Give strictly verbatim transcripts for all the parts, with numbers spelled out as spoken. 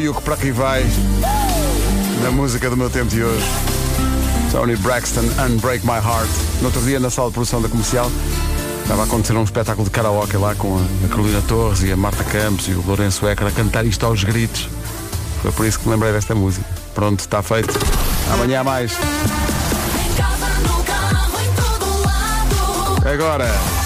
o que para aqui vai na música do meu tempo de hoje. Tony Braxton, Unbreak My Heart. No outro dia, na sala de produção da Comercial, estava a acontecer um espetáculo de karaoke lá com a Carolina Torres e a Marta Campos e o Lourenço Ecker a cantar isto aos gritos. Foi por isso que me lembrei desta música. Pronto, está feito. Amanhã há mais. Agora,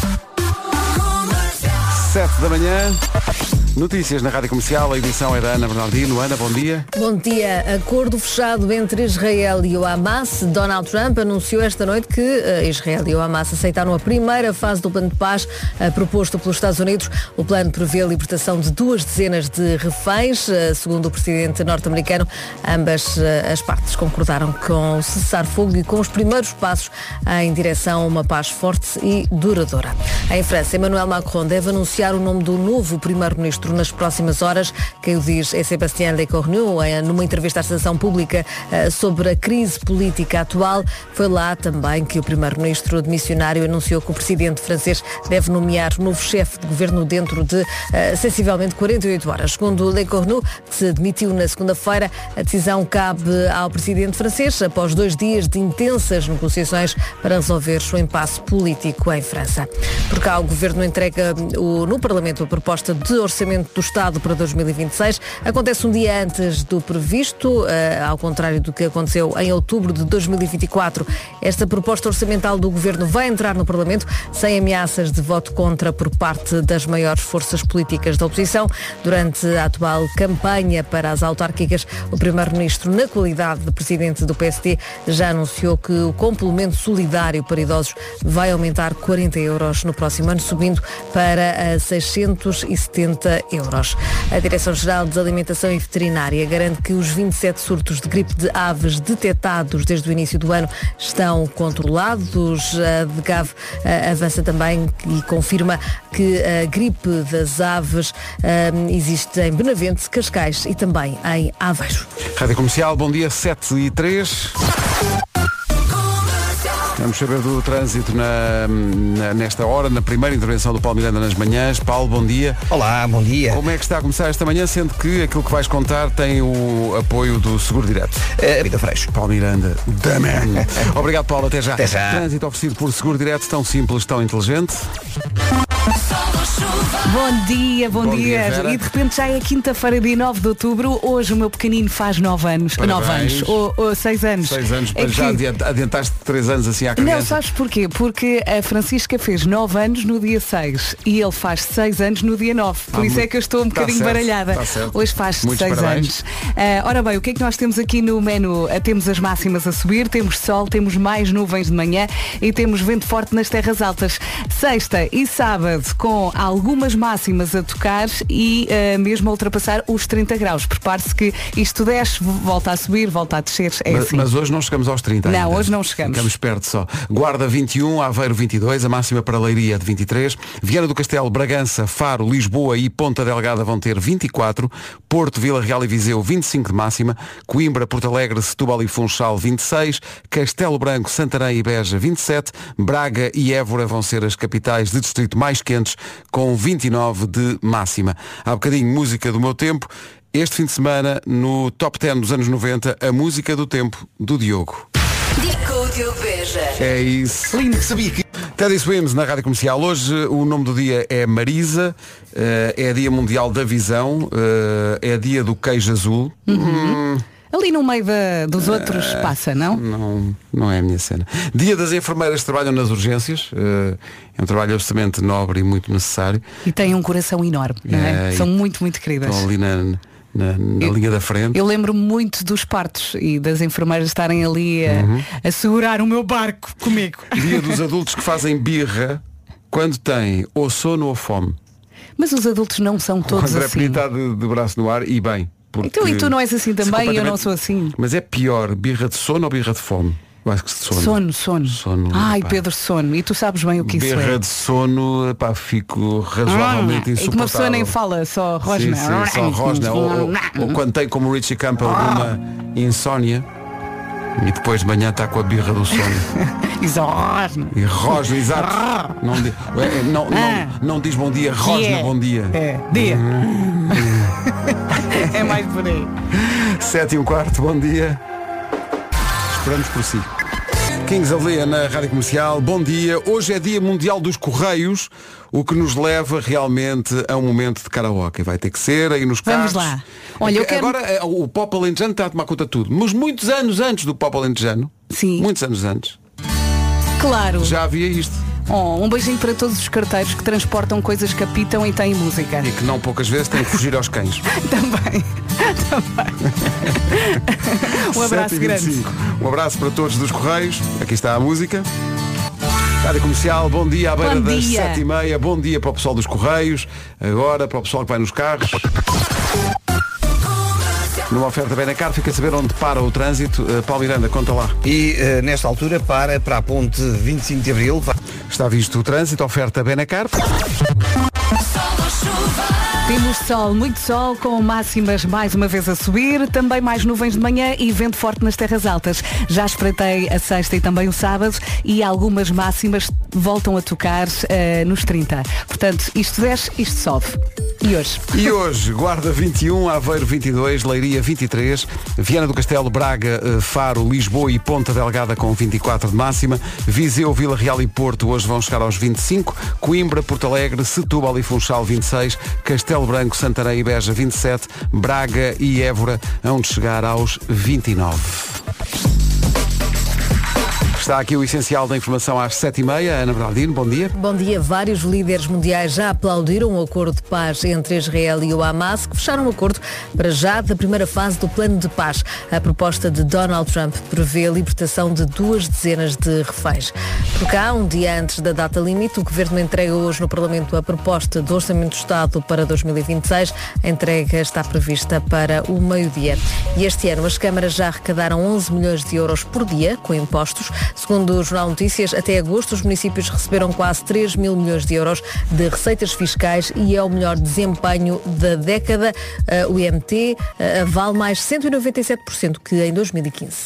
sete da manhã. Notícias na Rádio Comercial, a edição é da Ana Bernardino. Ana, bom dia. Bom dia. Acordo fechado entre Israel e o Hamas. Donald Trump anunciou esta noite que uh, Israel e o Hamas aceitaram a primeira fase do plano de paz uh, proposto pelos Estados Unidos. O plano prevê a libertação de duas dezenas de reféns. Uh, segundo o presidente norte-americano, ambas uh, as partes concordaram com o cessar-fogo e com os primeiros passos uh, em direção a uma paz forte e duradoura. Em França, Emmanuel Macron deve anunciar o nome do novo primeiro-ministro nas próximas horas. Quem o diz é Sébastien Lecornu, numa entrevista à Estação Pública sobre a crise política atual. Foi lá também que o primeiro-ministro demissionário anunciou que o presidente francês deve nomear o novo chefe de governo dentro de uh, sensivelmente quarenta e oito horas. Segundo Lecornu, que se demitiu na segunda-feira, a decisão cabe ao presidente francês após dois dias de intensas negociações para resolver o impasse político em França. Por cá, o governo entrega o, no Parlamento a proposta de orçamento do Estado para dois mil e vinte e seis. Acontece um dia antes do previsto, uh, ao contrário do que aconteceu em outubro de dois mil e vinte e quatro. Esta proposta orçamental do Governo vai entrar no Parlamento sem ameaças de voto contra por parte das maiores forças políticas da oposição. Durante a atual campanha para as autárquicas, o Primeiro-Ministro, na qualidade de Presidente do P S D, já anunciou que o complemento solidário para idosos vai aumentar quarenta euros no próximo ano, subindo para seiscentos e setenta euros. A Direção-Geral de Alimentação e Veterinária garante que os vinte e sete surtos de gripe de aves detetados desde o início do ano estão controlados. A D G A V avança também e confirma que a gripe das aves um, existe em Benavente, Cascais e também em Aveiro. Rádio Comercial, bom dia, sete e três. Vamos saber do trânsito na, na, nesta hora, na primeira intervenção do Paulo Miranda nas manhãs. Paulo, bom dia. Olá, bom dia. Como é que está a começar esta manhã, sendo que aquilo que vais contar tem o apoio do Seguro Direto? É, Vida Freixo. Paulo Miranda, the man. Obrigado, Paulo, até já. Até já. Trânsito oferecido por Seguro Direto, tão simples, tão inteligente. Bom dia, bom, bom dia. dia e de repente já é quinta-feira, dia nove de outubro. Hoje o meu pequenino faz nove anos. nove anos, ou, ou seis anos. seis anos, é já que... adiantaste três anos assim à criança. Não, sabes porquê? Porque a Francisca fez nove anos no dia seis e ele faz seis anos no dia nove. Por ah, isso é que eu estou um tá bocadinho certo, baralhada. Tá certo. Hoje faz Muitos seis parabéns. anos. Uh, ora bem, o que é que nós temos aqui no menu? Uh, temos as máximas a subir, temos sol, temos mais nuvens de manhã e temos vento forte nas terras altas. Sexta e sábado com algumas máximas a tocar e uh, mesmo a ultrapassar os trinta graus. Prepare-se que isto desce, volta a subir, volta a descer. É mas, assim. mas hoje não chegamos aos trinta Não, ainda. hoje não chegamos. Ficamos perto só. Guarda vinte e um, Aveiro vinte e dois, a máxima para Leiria de vinte e três, Viana do Castelo, Bragança, Faro, Lisboa e Ponta Delgada vão ter vinte e quatro, Porto, Vila Real e Viseu vinte e cinco de máxima, Coimbra, Porto Alegre, Setúbal e Funchal vinte e seis, Castelo Branco, Santarém e Beja vinte e sete, Braga e Évora vão ser as capitais de distrito mais quentes com vinte e nove de máxima. Há bocadinho música do meu tempo. Este fim de semana, no Top dez dos anos noventa, a música do tempo do Diogo. É isso. Lindo, sabia que... Teddy Swims na Rádio Comercial. Hoje o nome do dia é Marisa, uh, é Dia Mundial da Visão, uh, é Dia do Queijo Azul. Uhum. Hum. Ali no meio da, dos outros uh, passa, não? Não, não é a minha cena. Dia das enfermeiras que trabalham nas urgências. Uh, é um trabalho absolutamente nobre e muito necessário. E têm um coração enorme, não é? Uh, São muito, muito queridas. Estão ali na, na, na eu, linha da frente. Eu lembro muito dos partos e das enfermeiras estarem ali a, uhum. a segurar o meu barco comigo. Dia dos adultos que fazem birra quando têm ou sono ou fome. Mas os adultos não são todos Quando assim. André está de, de braço no ar e bem. Então e tu não és assim também e eu não sou assim. Mas é pior, birra de sono ou birra de fome? Eu acho que de sono. Sono, sono. sono Ai, pá. Pedro, sono. E tu sabes bem o que birra isso é. Birra de sono, pá, fico razoavelmente ah, insuportável. E que uma pessoa nem fala, só rosna. Sim, sim, só rosna. ou, ou, ou quando tem como Richie Campbell alguma insónia e depois de manhã está com a birra do sono. Rosna. E rosna, exato. Não, di, não, não, não, não diz bom dia, rosna yeah. bom dia. É, dia. É mais árvore. Sete e um quarto, bom dia. Esperamos por si. Kings of Leon na Rádio Comercial, bom dia. Hoje é Dia Mundial dos Correios, o que nos leva realmente a um momento de karaoke. Vai ter que ser aí nos carros. Vamos lá. Olha, eu quero... Agora o pop alentejano está a tomar conta de tudo. Mas muitos anos antes do pop alentejano, Sim. muitos anos antes, claro. já havia isto. Oh, um beijinho para todos os carteiros que transportam coisas que apitam e têm música. E que não poucas vezes têm que fugir aos cães. Também. Também. Um abraço grande. Um abraço para todos dos Correios. Aqui está a música. Rádio Comercial, bom dia à beira Bom das dia. sete e meia. Bom dia para o pessoal dos Correios. Agora para o pessoal que vai nos carros. Numa oferta Benacar, fica a saber onde para o trânsito. Uh, Paulo Miranda, conta lá. E uh, nesta altura para para a ponte vinte e cinco de Abril. Está visto o trânsito, oferta Benacar. Temos sol, muito sol, com máximas mais uma vez a subir, também mais nuvens de manhã e vento forte nas terras altas. Já espreitei a sexta e também o sábado e algumas máximas voltam a tocar uh, nos trinta. Portanto, isto desce, isto sobe. E hoje? E hoje, Guarda vinte e um, Aveiro vinte e dois, Leiria vinte e três, Viana do Castelo, Braga, Faro, Lisboa e Ponta Delgada com vinte e quatro de máxima, Viseu, Vila Real e Porto hoje vão chegar aos vinte e cinco, Coimbra, Porto Alegre, Setúbal e Funchal vinte e seis, Castelo Branco, Santarém e Beja vinte e sete, Braga e Évora hão de chegar aos vinte e nove. Está aqui o essencial da informação às sete e meia. Ana Bernardino, bom dia. Bom dia. Vários líderes mundiais já aplaudiram o acordo de paz entre Israel e o Hamas, que fecharam um acordo para já da primeira fase do plano de paz. A proposta de Donald Trump prevê a libertação de duas dezenas de reféns. Por cá, um dia antes da data limite, o Governo entrega hoje no Parlamento a proposta do Orçamento do Estado para dois mil e vinte e seis. A entrega está prevista para o meio-dia. E este ano as câmaras já arrecadaram onze milhões de euros por dia, com impostos. Segundo o Jornal Notícias, até agosto os municípios receberam quase três mil milhões de euros de receitas fiscais e é o melhor desempenho da década. Uh, o I M T uh, vale mais cento e noventa e sete por cento que em dois mil e quinze.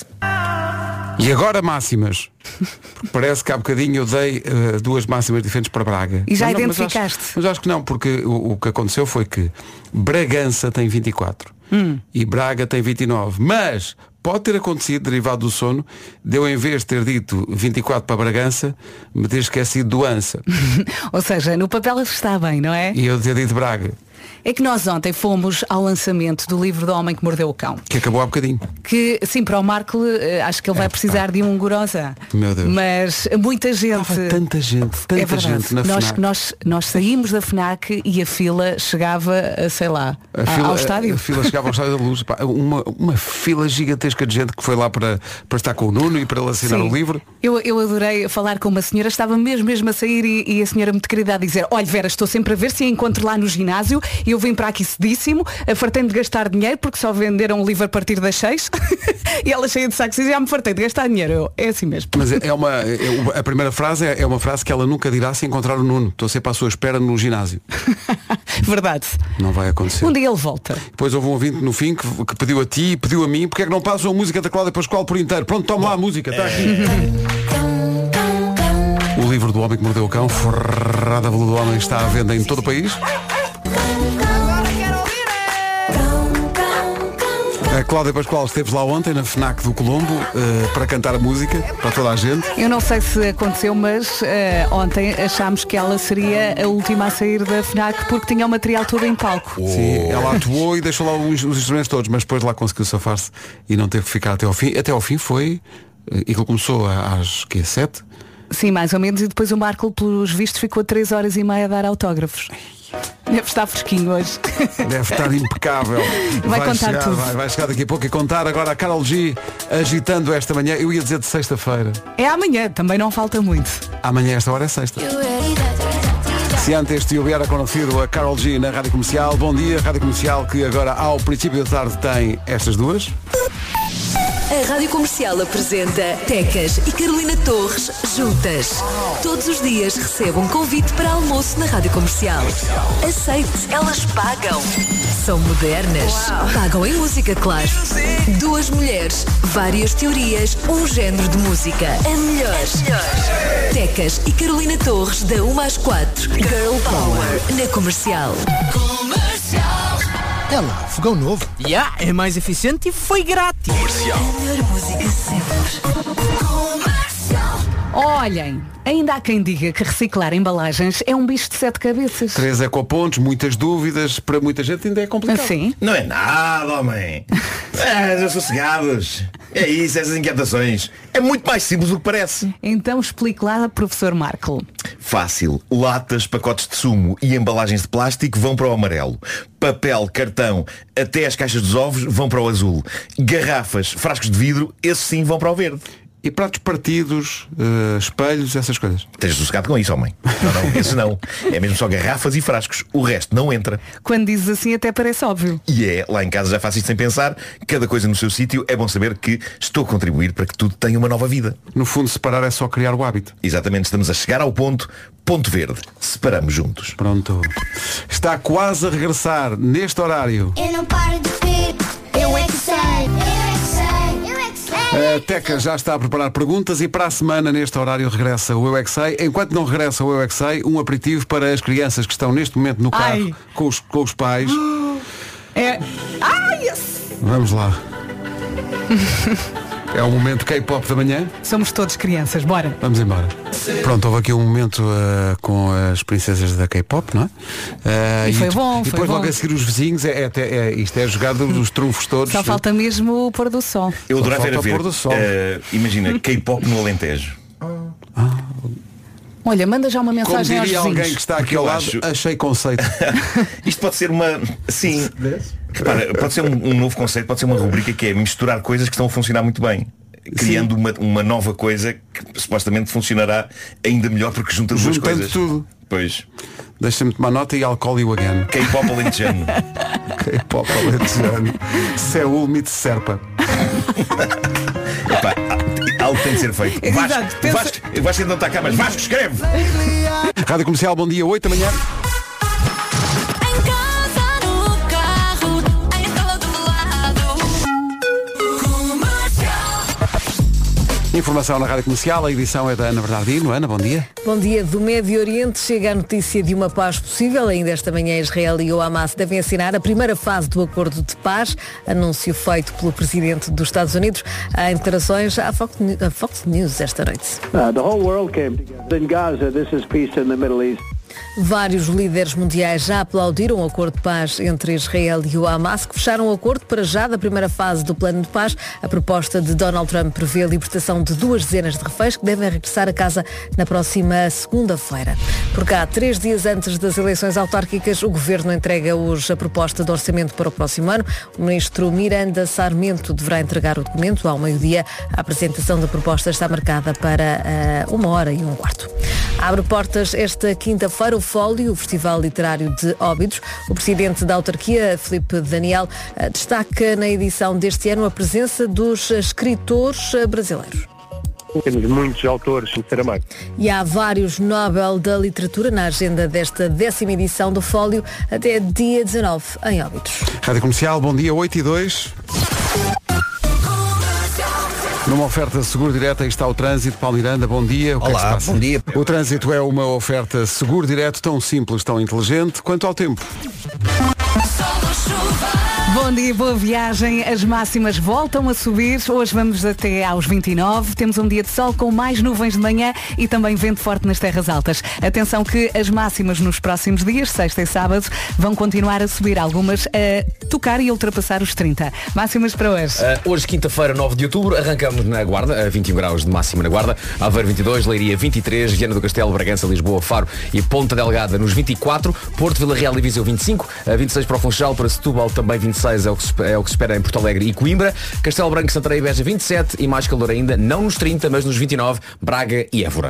E agora máximas. Parece que há bocadinho eu dei uh, duas máximas diferentes para Braga. E já mas não, identificaste? Mas acho, mas acho que não, porque o, o que aconteceu foi que Bragança tem vinte e quatro hum. e Braga tem vinte e nove. Mas pode ter acontecido, derivado do sono, de eu, em vez de ter dito vinte e quatro para Bragança, me ter esquecido do Ança. Ou seja, no papel está bem, não é? E eu ter dito Braga. É que nós ontem fomos ao lançamento do livro do Homem que Mordeu o Cão. Que acabou há bocadinho. Que, sim, para o Marco, acho que ele vai é, precisar de um gorosa. Meu Deus. Mas muita gente... Estava tanta gente, tanta é verdade. gente na nós, FNAC. Nós, nós saímos da FNAC e a fila chegava, a, sei lá, a a, fila, ao estádio. A, a fila chegava ao estádio da Luz. Pá, uma, uma fila gigantesca de gente que foi lá para, para estar com o Nuno e para ele assinar sim. o livro. Eu, eu adorei falar com uma senhora, estava mesmo, mesmo a sair e, e a senhora muito querida a dizer: olha Vera, estou sempre a ver se a encontro lá no ginásio e eu vim para aqui cedíssimo, fartei-me de gastar dinheiro porque só venderam o livro a partir das seis e ela cheia de sacos e já me fartei de gastar dinheiro. Eu, é assim mesmo. Mas é uma, é, a primeira frase é, é uma frase que ela nunca dirá se encontrar o Nuno. Estou sempre à sua espera no ginásio. Verdade. Não vai acontecer. Um dia ele volta. Depois houve um ouvinte no fim que, que pediu a ti e pediu a mim: porque é que não passam a música da Cláudia Pascoal por inteiro? Pronto, toma lá a música, está aqui. O livro do Homem que Mordeu o Cão, Forrada do Homem, está à venda em todo o país. A Cláudia Pascoal esteve lá ontem na FNAC do Colombo uh, para cantar a música para toda a gente. Eu não sei se aconteceu, mas uh, ontem achámos que ela seria a última a sair da FNAC porque tinha o material todo em palco. Oh. Sim, ela atuou e deixou lá os, os instrumentos todos, mas depois lá conseguiu safar-se e não teve que ficar até ao fim. Até ao fim foi, e que começou às que, sete? Sim, mais ou menos, e depois o Marco, pelos vistos, ficou três horas e meia a dar autógrafos. Deve estar fresquinho hoje. Deve estar impecável. Vai, vai contar chegar, tudo. Vai, vai chegar daqui a pouco e contar agora a Karol G agitando esta manhã. Eu ia dizer de sexta-feira. É amanhã, também não falta muito. Amanhã esta hora é sexta. Se antes te hubiera conhecido a Karol G na Rádio Comercial, bom dia, Rádio Comercial, que agora ao princípio da tarde tem estas duas. A Rádio Comercial apresenta Tecas e Carolina Torres juntas. Todos os dias recebe um convite para almoço na Rádio Comercial. Aceite, elas pagam. São modernas. Uau. Pagam em música, claro. Duas mulheres, várias teorias, um género de música. A melhor. melhor. Tecas e Carolina Torres, da uma às quatro. Girl Power, na Comercial. Comercial. É lá, fogão novo. Já, yeah, é mais eficiente e foi grátis. Comercial. A melhor música sempre. Olhem, ainda há quem diga que reciclar embalagens é um bicho de sete cabeças. Três ecopontos, muitas dúvidas, para muita gente ainda é complicado. Assim? Não é nada, homem. É, sossegados. É isso, essas inquietações. É muito mais simples do que parece. Então explique lá, professor Marco. Fácil. Latas, pacotes de sumo e embalagens de plástico vão para o amarelo. Papel, cartão, até as caixas dos ovos vão para o azul. Garrafas, frascos de vidro, esses sim vão para o verde. E pratos partidos, uh, espelhos, essas coisas. Esteja sossegado com isso, homem. Não, não, esses não. É mesmo só garrafas e frascos. O resto não entra. Quando dizes assim até parece óbvio. E é, lá em casa já faço isto sem pensar. Cada coisa no seu sítio. É bom saber que estou a contribuir para que tudo tenha uma nova vida. No fundo, separar é só criar o hábito. Exatamente, estamos a chegar ao ponto. Ponto verde. Separamos juntos. Pronto. Está quase a regressar neste horário. Eu não paro de ver. Eu é que sei. Eu é que sei. Eu é que sei. A Teca já está a preparar perguntas e para a semana neste horário regressa o Eu é que Sei. Enquanto não regressa o Eu é que Sei, um aperitivo para as crianças que estão neste momento no carro com os, com os pais. É. Ai, yes. Vamos lá. É o momento K-pop da manhã. Somos todos crianças, bora. Vamos embora. Pronto, houve aqui um momento uh, com as princesas da K-pop, não é? Uh, e foi bom, e foi depois bom. logo a seguir os vizinhos, é, é, é, isto é jogado dos trunfos todos. Só falta mesmo o pôr do sol. Eu adorava falta era o ver. pôr do sol. Uh, imagina, K-pop no Alentejo. Ah. Olha, manda já uma Como mensagem aos diria vizinhos. alguém que está aqui Eu ao lado, acho- achei conceito. Isto pode ser uma. Sim. Repara, pode ser um, um novo conceito, pode ser uma rubrica que é misturar coisas que estão a funcionar muito bem. Criando uma, uma nova coisa que supostamente funcionará ainda melhor porque junta duas Juntando coisas. tudo. Pois. Deixa-me tomar nota e I'll call you again. K-pop alentejano. K-pop alentejano. Seul meets Serpa. Epá, algo tem de ser feito. Exato, Vasco, pensa- Vasco, Vasco ainda não está cá, mas Vasco escreve. Rádio Comercial, bom dia, oito da manhã. Em casa, no carro, em todo lado. Comercial. Informação na Rádio Comercial, a edição é da Ana Bernardino. Ana, bom dia. Bom dia. Do Médio Oriente chega a notícia de uma paz possível. Ainda esta manhã Israel e o Hamas devem assinar a primeira fase do acordo de paz, anúncio feito pelo presidente dos Estados Unidos. Há declarações à Fox News, à Fox News esta noite. Uh, the whole world came together. In Gaza, this is peace in the Middle East. Vários líderes mundiais já aplaudiram o acordo de paz entre Israel e o Hamas, que fecharam o acordo para já da primeira fase do plano de paz. A proposta de Donald Trump prevê a libertação de duas dezenas de reféns que devem regressar a casa na próxima segunda-feira. Por cá, três dias antes das eleições autárquicas, o Governo entrega hoje a proposta de orçamento para o próximo ano. O ministro Miranda Sarmento deverá entregar o documento ao meio-dia. A apresentação da proposta está marcada para uh, uma hora e um quarto. Abre portas esta quinta-feira o Fólio, o Festival Literário de Óbidos. O presidente da autarquia, Filipe Daniel, destaca na edição deste ano a presença dos escritores brasileiros. Temos muitos autores em Saramago. E há vários Nobel da Literatura na agenda desta décima edição do Fólio até dia dezanove em Óbidos. Rádio Comercial, bom dia, oito e dois. Numa oferta Seguro Direto, aí está o trânsito. Paulo Miranda, bom dia. O que é que se Olá, passa? bom dia. O trânsito é uma oferta Seguro Direto, tão simples, tão inteligente. Quanto ao tempo? Bom dia, boa viagem. As máximas voltam a subir. Hoje vamos até aos vinte e nove. Temos um dia de sol com mais nuvens de manhã e também vento forte nas terras altas. Atenção que as máximas nos próximos dias, sexta e sábado, vão continuar a subir. Algumas a tocar e ultrapassar os trinta. Máximas para hoje. Uh, hoje, quinta-feira, nove de outubro, arrancamos na Guarda, a vinte e um graus de máxima na Guarda. Aveiro vinte e dois, Leiria vinte e três, Viana do Castelo, Bragança, Lisboa, Faro e Ponta Delgada nos vinte e quatro, Porto, Vila Real e Viseu vinte e cinco, uh, vinte e seis para o Funchal, para Setúbal também vinte e seis é o, que se, é o que se espera em Porto Alegre e Coimbra, Castelo Branco, Santarém e Beja vinte e sete e mais calor ainda, não nos trinta, mas nos vinte e nove, Braga e Évora.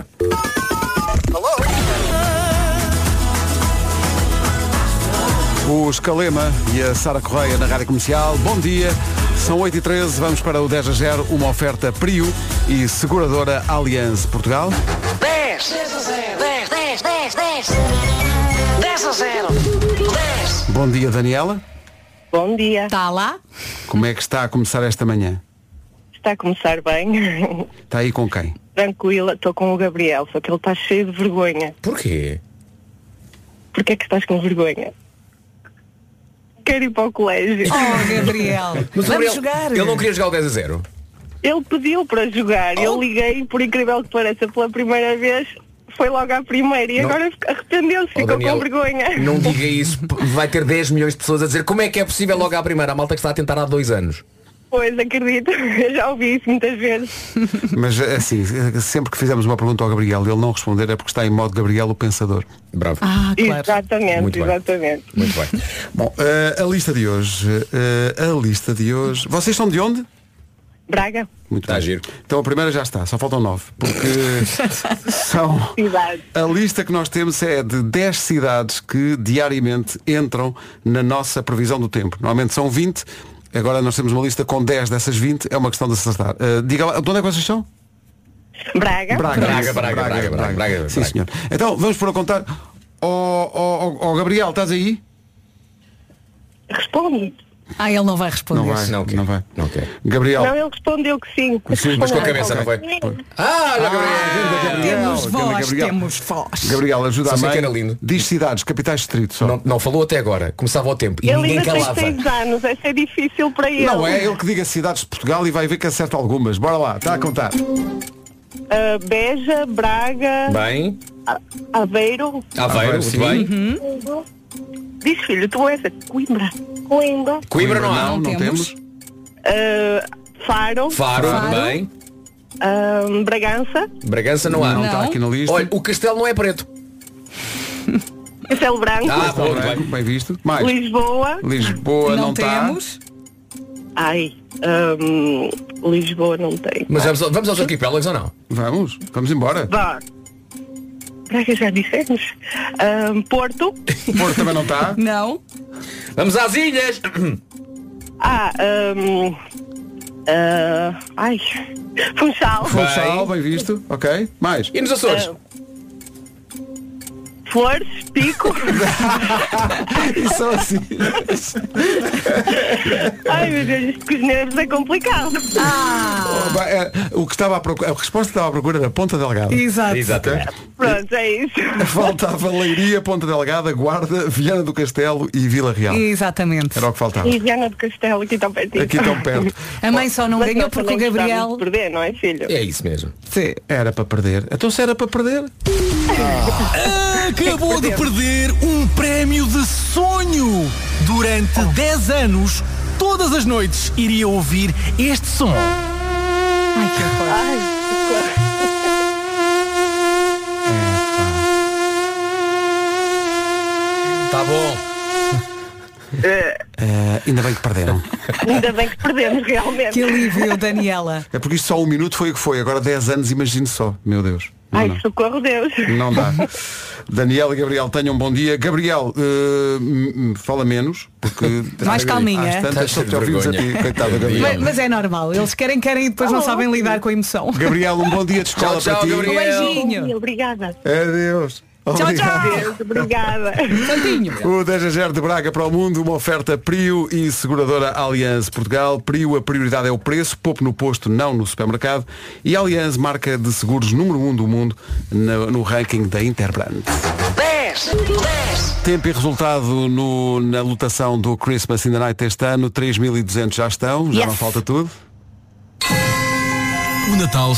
O Escalema e a Sara Correia na Rádio Comercial. Bom dia, são oito e treze, vamos para o dez a zero, uma oferta Priu e seguradora Allianz Portugal. dez, dez a zero, dez, dez, dez, dez, dez a zero, dez. Bom dia, Daniela. Bom dia. Está lá? Como é que está a começar esta manhã? Está a começar bem. Está aí com quem? Tranquila, estou com o Gabriel, só que ele está cheio de vergonha. Porquê? Porquê é que estás com vergonha? quero ir para o colégio. Oh, Gabriel. Mas o Vamos Gabriel, jogar. ele não queria jogar o dez a zero. Ele pediu para jogar. Oh. Eu liguei, por incrível que pareça, pela primeira vez. Foi logo à primeira e Não. agora arrependeu-se, Oh, ficou Daniel, com vergonha. Não diga isso, p- vai ter dez milhões de pessoas a dizer como é que é possível logo à primeira. A malta que está a tentar há dois anos. Pois, acredito. Eu já ouvi isso muitas vezes. Mas assim, sempre que fizemos uma pergunta ao Gabriel e ele não responder é porque está em modo Gabriel o Pensador. Bravo. Ah, claro. Exatamente, Muito bem. exatamente. Muito bem. Bom, eh, a lista de hoje. eh, a lista de hoje. Vocês são de onde? Braga. Muito Está bem. giro. Então a primeira já está, só faltam nove. Porque são. Cidade. A lista que nós temos é de dez cidades que diariamente entram na nossa previsão do tempo. Normalmente são vinte. Agora nós temos uma lista com dez dessas vinte. É uma questão de acertar. Uh, diga lá, de onde é que vocês são? Braga. Braga, Braga, isso, Braga, Braga, Braga, Braga, Sim, Braga. senhor. Então, vamos por a contar. Ó oh, oh, oh, Gabriel, estás aí? Responde. Ah, ele não vai responder. Não vai, Não não, quer. vai. Não quer. Gabriel. Não, ele respondeu que sim. Sim, Mas com a Respondeu. cabeça, não foi? Ah, olha, Gabriel. Temos Ganda voz, Gabriel. temos voz. Gabriel, ajuda Só a sei mãe. que era lindo. Diz cidades, capitais de distrito. Só. Não, não falou até agora. Começava o tempo e Ele ninguém ainda tem calava. seis anos, vai ser difícil para ele. Não é ele que diga cidades de Portugal e vai ver que acerta algumas. Bora lá, está a contar. Ah, Beja, Braga, Bem, A- Aveiro. Aveiro, sim. muito bem. Diz, filho, tu és a Coimbra. Coimbra. Coimbra não há. Não, não temos. temos. Ah, Faro. Faro, Faro. bem. ah, Bragança. Bragança não há. Não está aqui na lista. Olha, o castelo não é preto. Castelo Branco. Ah, Está muito branco, bem. bem visto. Mais. Lisboa. Lisboa não Não está. temos. Ai, ahm, Lisboa não tem. Mas vamos, vamos aos arquipélagos ou não? Vamos, vamos embora. Vá. Braga já dissemos. Ahm, Porto. Porto também não está. Não. Vamos às ilhas. Ah, ahm, ah, ai. Funchal. Funchal, bem visto. Ok. Mais. E nos Açores? Ah, Flores, Pico. E só assim. Ai meu Deus, isto com os nervos é complicado. Oh, bem, é, o que estava à procura, a resposta que estava à procura era Ponta Delgada. Exato. Exatamente. Pronto, é isso. Faltava Leiria, Ponta Delgada, Guarda, Viana do Castelo e Vila Real. Exatamente. Era o que faltava. E Viana do Castelo, aqui tão pertinho. Aqui tão perto. A mãe só não Mas ganhou nós porque o também Gabriel. gostávamos de perder, não é, filho? É isso mesmo. Sim. Era para perder. Então se era para perder. Acabou de perder um prémio de sonho. Durante dez anos, todas as noites iria ouvir este som. Ai, que horror. Ai, que cor. Tá bom. Uh, ainda bem que perderam. Ainda bem que perdemos, realmente. Que alívio, Daniela. É porque isto só um minuto foi o que foi. Agora dez anos, imagine só. Meu Deus. Não, Ai, não. socorro Deus. Não dá. Daniel e Gabriel, tenham um bom dia. Gabriel, uh, m- m- fala menos, porque Mais calminha. às tantas só te ouvimos a ti, coitado do Gabriel. Mas, mas é normal, eles querem, querem e depois não Oh, sabem ótimo. lidar com a emoção. Gabriel, um bom dia de escola Tchau, tchau, para ti. Gabriel. Um beijinho. Obrigada. Adeus. Tchau, tchau. Deus, obrigada. Santinho. O dez a zero de Braga para o mundo, uma oferta Prio e seguradora Allianz Portugal. Prio, a prioridade é o preço, poupe no posto, não no supermercado. E Allianz, marca de seguros número um do mundo no, no ranking da Interbrand. dez, dez. Tempo e resultado no- na lotação do Christmas in the Night este ano. três mil e duzentos já estão, já Yes. não falta tudo. O Natal.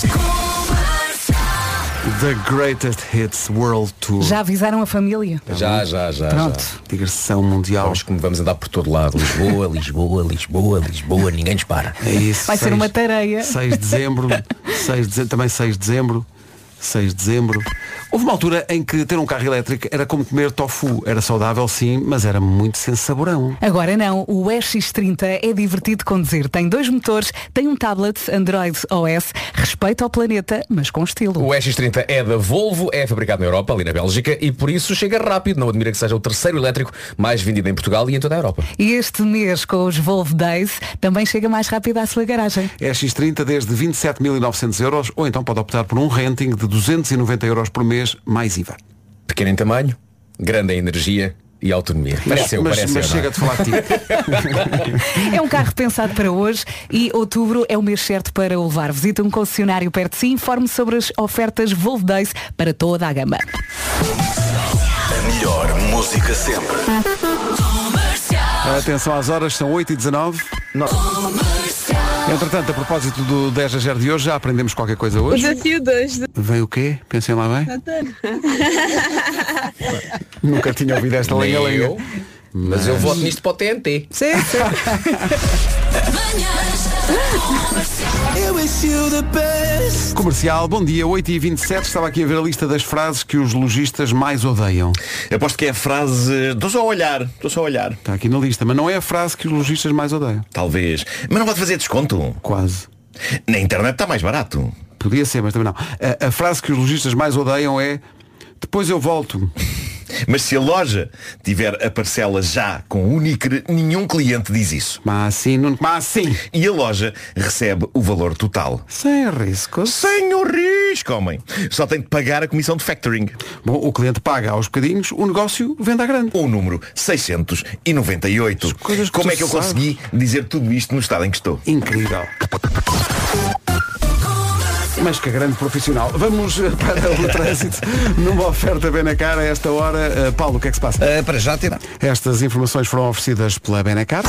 The Greatest Hits World Tour. Já avisaram a família? Já, já, já. Pronto. já. Digressão mundial. Vamos, como vamos andar por todo lado. Lisboa, Lisboa, Lisboa, Lisboa. Ninguém nos para. É isso. Vai ser uma tareia. seis de dezembro, seis de dezembro, também seis de dezembro, seis de dezembro. Houve uma altura em que ter um carro elétrico era como comer tofu. Era saudável sim, mas era muito sem saborão. Agora não, o E X trinta é divertido de conduzir. Tem dois motores, tem um tablet Android O S, respeita ao planeta, mas com estilo. O E X trinta é da Volvo, é fabricado na Europa, ali na Bélgica, e por isso chega rápido. Não admira que seja o terceiro elétrico mais vendido em Portugal e em toda a Europa. E este mês, com os Volvo Days, também chega mais rápido à sua garagem. E X trinta desde vinte e sete mil e novecentos euros, ou então pode optar por um renting de duzentos e noventa euros por mês, mais I V A. Pequeno em tamanho, grande em energia e autonomia. Parece eu, mas parece mas eu, não é? chega de falar de ti. É um carro pensado para hoje e outubro é o mês certo para o levar. Visita um concessionário perto de si e informe sobre as ofertas Volvo Days para toda a gama. A melhor música sempre. Atenção às horas, são oito e dezanove. Entretanto, a propósito do dez a zero de hoje, já aprendemos qualquer coisa hoje. O desafio dois. Vem o quê? Pensem lá bem. Nunca tinha ouvido esta lenga-lenga. Mas eu voto nisto para o T N T. Sim, sim. Comercial, bom dia, oito e vinte e sete. Estava aqui a ver a lista das frases que os lojistas mais odeiam. Eu aposto que é a frase estou só a olhar, estou só a olhar. Está aqui na lista, mas não é a frase que os lojistas mais odeiam. Talvez. Mas não pode fazer desconto? Quase. Na internet está mais barato. Podia ser, mas também não. A, a frase que os lojistas mais odeiam é depois eu volto. Mas se a loja tiver a parcela já com o Unicre, nenhum cliente diz isso. Mas assim, não... mas assim. E a loja recebe o valor total. Sem riscos. Sem o risco, homem. Só tem de pagar a comissão de factoring. Bom, o cliente paga aos bocadinhos, o negócio vende à grande. O número seiscentos e noventa e oito. Como é que eu sabes. consegui dizer tudo isto no estado em que estou? Incrível. Mas que grande profissional. Vamos para o trânsito numa oferta Benacar a esta hora. Uh, Paulo, o que é que se passa? Uh, para já tirar. Estas informações foram oferecidas pela Benacar.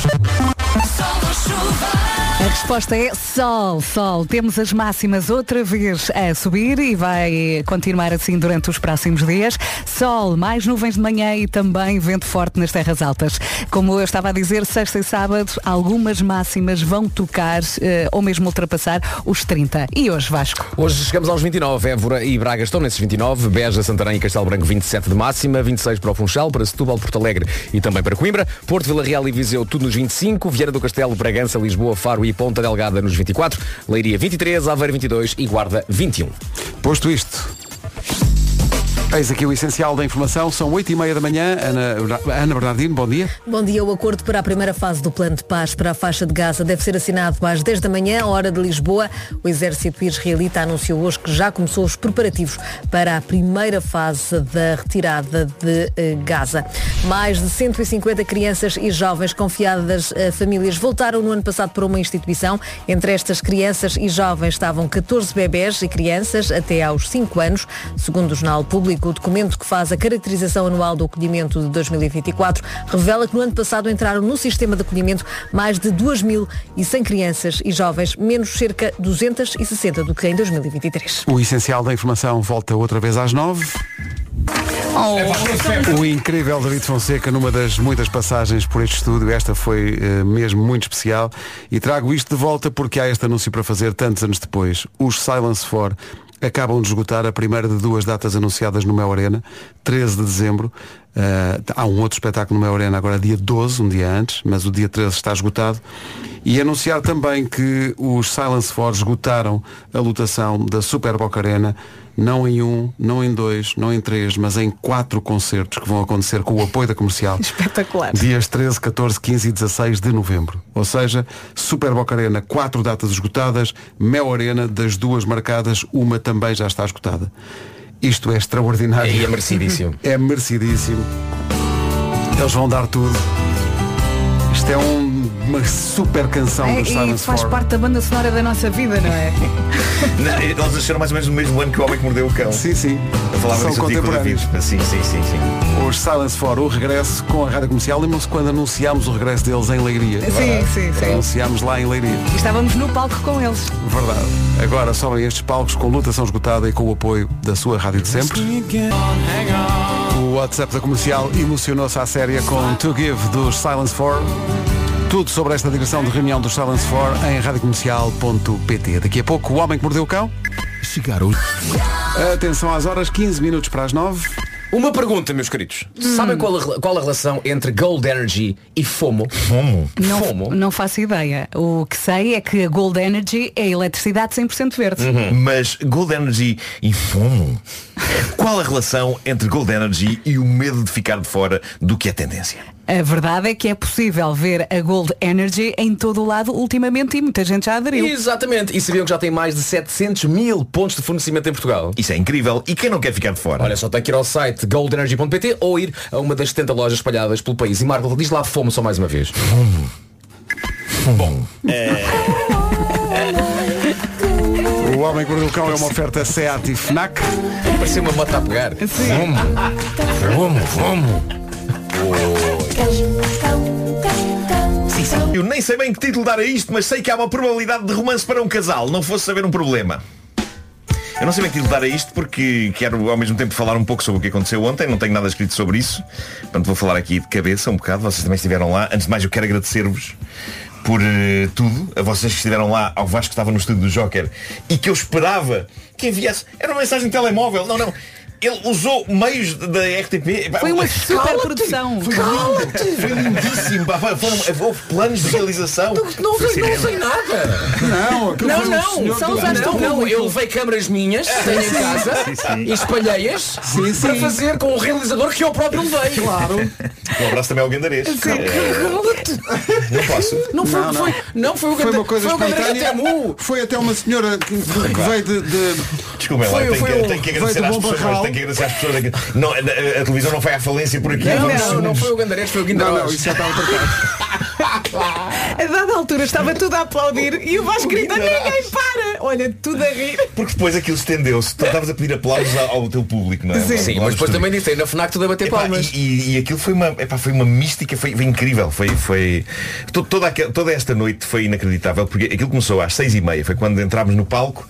A resposta é sol, sol. Temos as máximas outra vez a subir e vai continuar assim durante os próximos dias. Sol, mais nuvens de manhã e também vento forte nas terras altas. Como eu estava a dizer, sexta e sábado, algumas máximas vão tocar eh, ou mesmo ultrapassar os trinta. E hoje, Vasco? Hoje chegamos aos vinte e nove. Évora e Braga estão nesses vinte e nove. Beja, Santarém e Castelo Branco vinte e sete de máxima. vinte e seis para o Funchal, para Setúbal, Porto Alegre e também para Coimbra. Porto, Vila Real e Viseu tudo nos vinte e cinco. Viana do Castelo, Bragança, Lisboa, Faro e Ponta Delgada nos vinte e quatro. Leiria vinte e três, Aveiro vinte e dois e Guarda vinte e um. Posto isto, eis aqui o essencial da informação. São oito e meia da manhã. Ana, Ana Bernardino, bom dia. Bom dia. O acordo para a primeira fase do plano de paz para a faixa de Gaza deve ser assinado às dez da manhã, hora de Lisboa. O exército israelita anunciou hoje que já começou os preparativos para a primeira fase da retirada de eh, Gaza. Mais de cento e cinquenta crianças e jovens confiadas a famílias voltaram no ano passado para uma instituição. Entre estas crianças e jovens estavam catorze bebés e crianças até aos cinco anos, segundo o Jornal Público. O documento que faz a caracterização anual do acolhimento de dois mil e vinte e quatro revela que no ano passado entraram no sistema de acolhimento mais de duas mil e cem crianças e jovens, menos cerca de duzentos e sessenta do que em dois mil e vinte e três. O essencial da informação volta outra vez às nove. Oh, o incrível David Fonseca numa das muitas passagens por este estúdio. Esta foi uh, mesmo muito especial. E trago isto de volta porque há este anúncio para fazer tantos anos depois. Os Silence four acabam de esgotar a primeira de duas datas anunciadas no Mel Arena, treze de dezembro. Uh, há um outro espetáculo no Mel Arena agora dia doze, um dia antes, mas o dia treze está esgotado. E anunciar também que os Silence four esgotaram a lotação da Super Boca Arena, não em um, não em dois, não em três, mas em quatro concertos que vão acontecer com o apoio da Comercial. Espetacular. Dias treze, catorze, quinze e dezasseis de novembro. Ou seja, Super Boca Arena, quatro datas esgotadas, Mel Arena, das duas marcadas, uma também já está esgotada. Isto é extraordinário. E é merecidíssimo. É merecidíssimo. Eles vão dar tudo. Isto é um, uma super canção é, dos Silence E faz four. parte da banda sonora da nossa vida, não é? Não, eles nasceram mais ou menos no mesmo ano que o Homem que Mordeu o Cão. Sim, sim. Eu falava São nisso antigo com o David. contemporâneos. Sim, sim, sim, sim. Os Silence four, o regresso com a Rádio Comercial. Lembram-se quando anunciámos o regresso deles em Leiria? Sim, sim, sim. Anunciámos lá em Leiria. E estávamos no palco com eles. Verdade. Agora sobem estes palcos com lotação esgotada e com o apoio da sua rádio de sempre. O WhatsApp da Comercial emocionou-se à séria com To Give dos Silence four. Tudo sobre esta digressão de reunião dos Silence four em radiocomercial ponto pt. Daqui a pouco, o Homem que Mordeu o Cão. Chegaram. Atenção às horas, quinze minutos para as nove. Uma pergunta, meus queridos. Hum. Sabem qual a, qual a relação entre Gold Energy e FOMO? FOMO? Não, FOMO? não faço ideia. O que sei é que a Gold Energy é eletricidade cem por cento verde. Uhum. Mas Gold Energy e FOMO? Qual a relação entre Gold Energy e o medo de ficar de fora do que é tendência? A verdade é que é possível ver a Gold Energy em todo o lado ultimamente e muita gente já aderiu. Exatamente. E sabiam que já tem mais de setecentos mil pontos de fornecimento em Portugal? Isso é incrível. E quem não quer ficar de fora? Olha, só tem que ir ao site gold energy ponto pt ou ir a uma das setenta lojas espalhadas pelo país. E Marco, diz lá FOMO só mais uma vez. FOMO. Bom. É... O Homem que Mordeu o Cão é uma oferta SEAT e FNAC. Parecia uma moto a pegar. FOMO. FOMO. FOMO. Cão, cão, Eu nem sei bem que título dar a isto, mas sei que há uma probabilidade de romance para um casal. Não fosse saber um problema. Eu não sei bem que título dar a isto porque quero ao mesmo tempo falar um pouco sobre o que aconteceu ontem. Não tenho nada escrito sobre isso. Portanto vou falar aqui de cabeça um bocado. Vocês também estiveram lá. Antes de mais eu quero agradecer-vos por uh, tudo. A vocês que estiveram lá, ao Vasco que estava no estúdio do Joker e que eu esperava que enviasse. Era uma mensagem de telemóvel. Não, não. Ele usou meios da R T P. Foi uma super produção. Foi lindo. Foi lindíssimo. Pá. Foram, houve planos de realização. Não usei, não usei nada. Não, não, não. Só usaste não, não, eu levei câmaras minhas, tenho em casa, sim, sim. E espalhei-as sim, sim. para fazer com o realizador que eu próprio levei. Claro. Um abraço também ao Gandarês. É... Não posso. Não foi, não, não. Foi, não foi o Foi uma coisa foi espontânea. Foi até uma senhora que, que veio de... de... Desculpa, lá, tenho, que, tenho que agradecer às pessoas. Tenho que agradecer às pessoas. Não, a, a, a televisão não foi à falência por aqui. Não, não, não foi o Gandarés, foi o Guindarós. Não, não, isso já estava tratado. A dada altura estava tudo a aplaudir e o Vasco grita, ninguém para. Olha, tudo a rir. Porque depois aquilo estendeu-se. Tu estavas a pedir aplausos ao, ao teu público, não é? Sim, Sim mas depois também disse, na FNAC tudo a bater epá, palmas. E, e, e aquilo foi uma, epá, foi uma mística, foi, foi incrível. Foi, foi... Toda, aquela, toda esta noite foi inacreditável, porque aquilo começou às seis e meia. Foi quando entrámos no palco.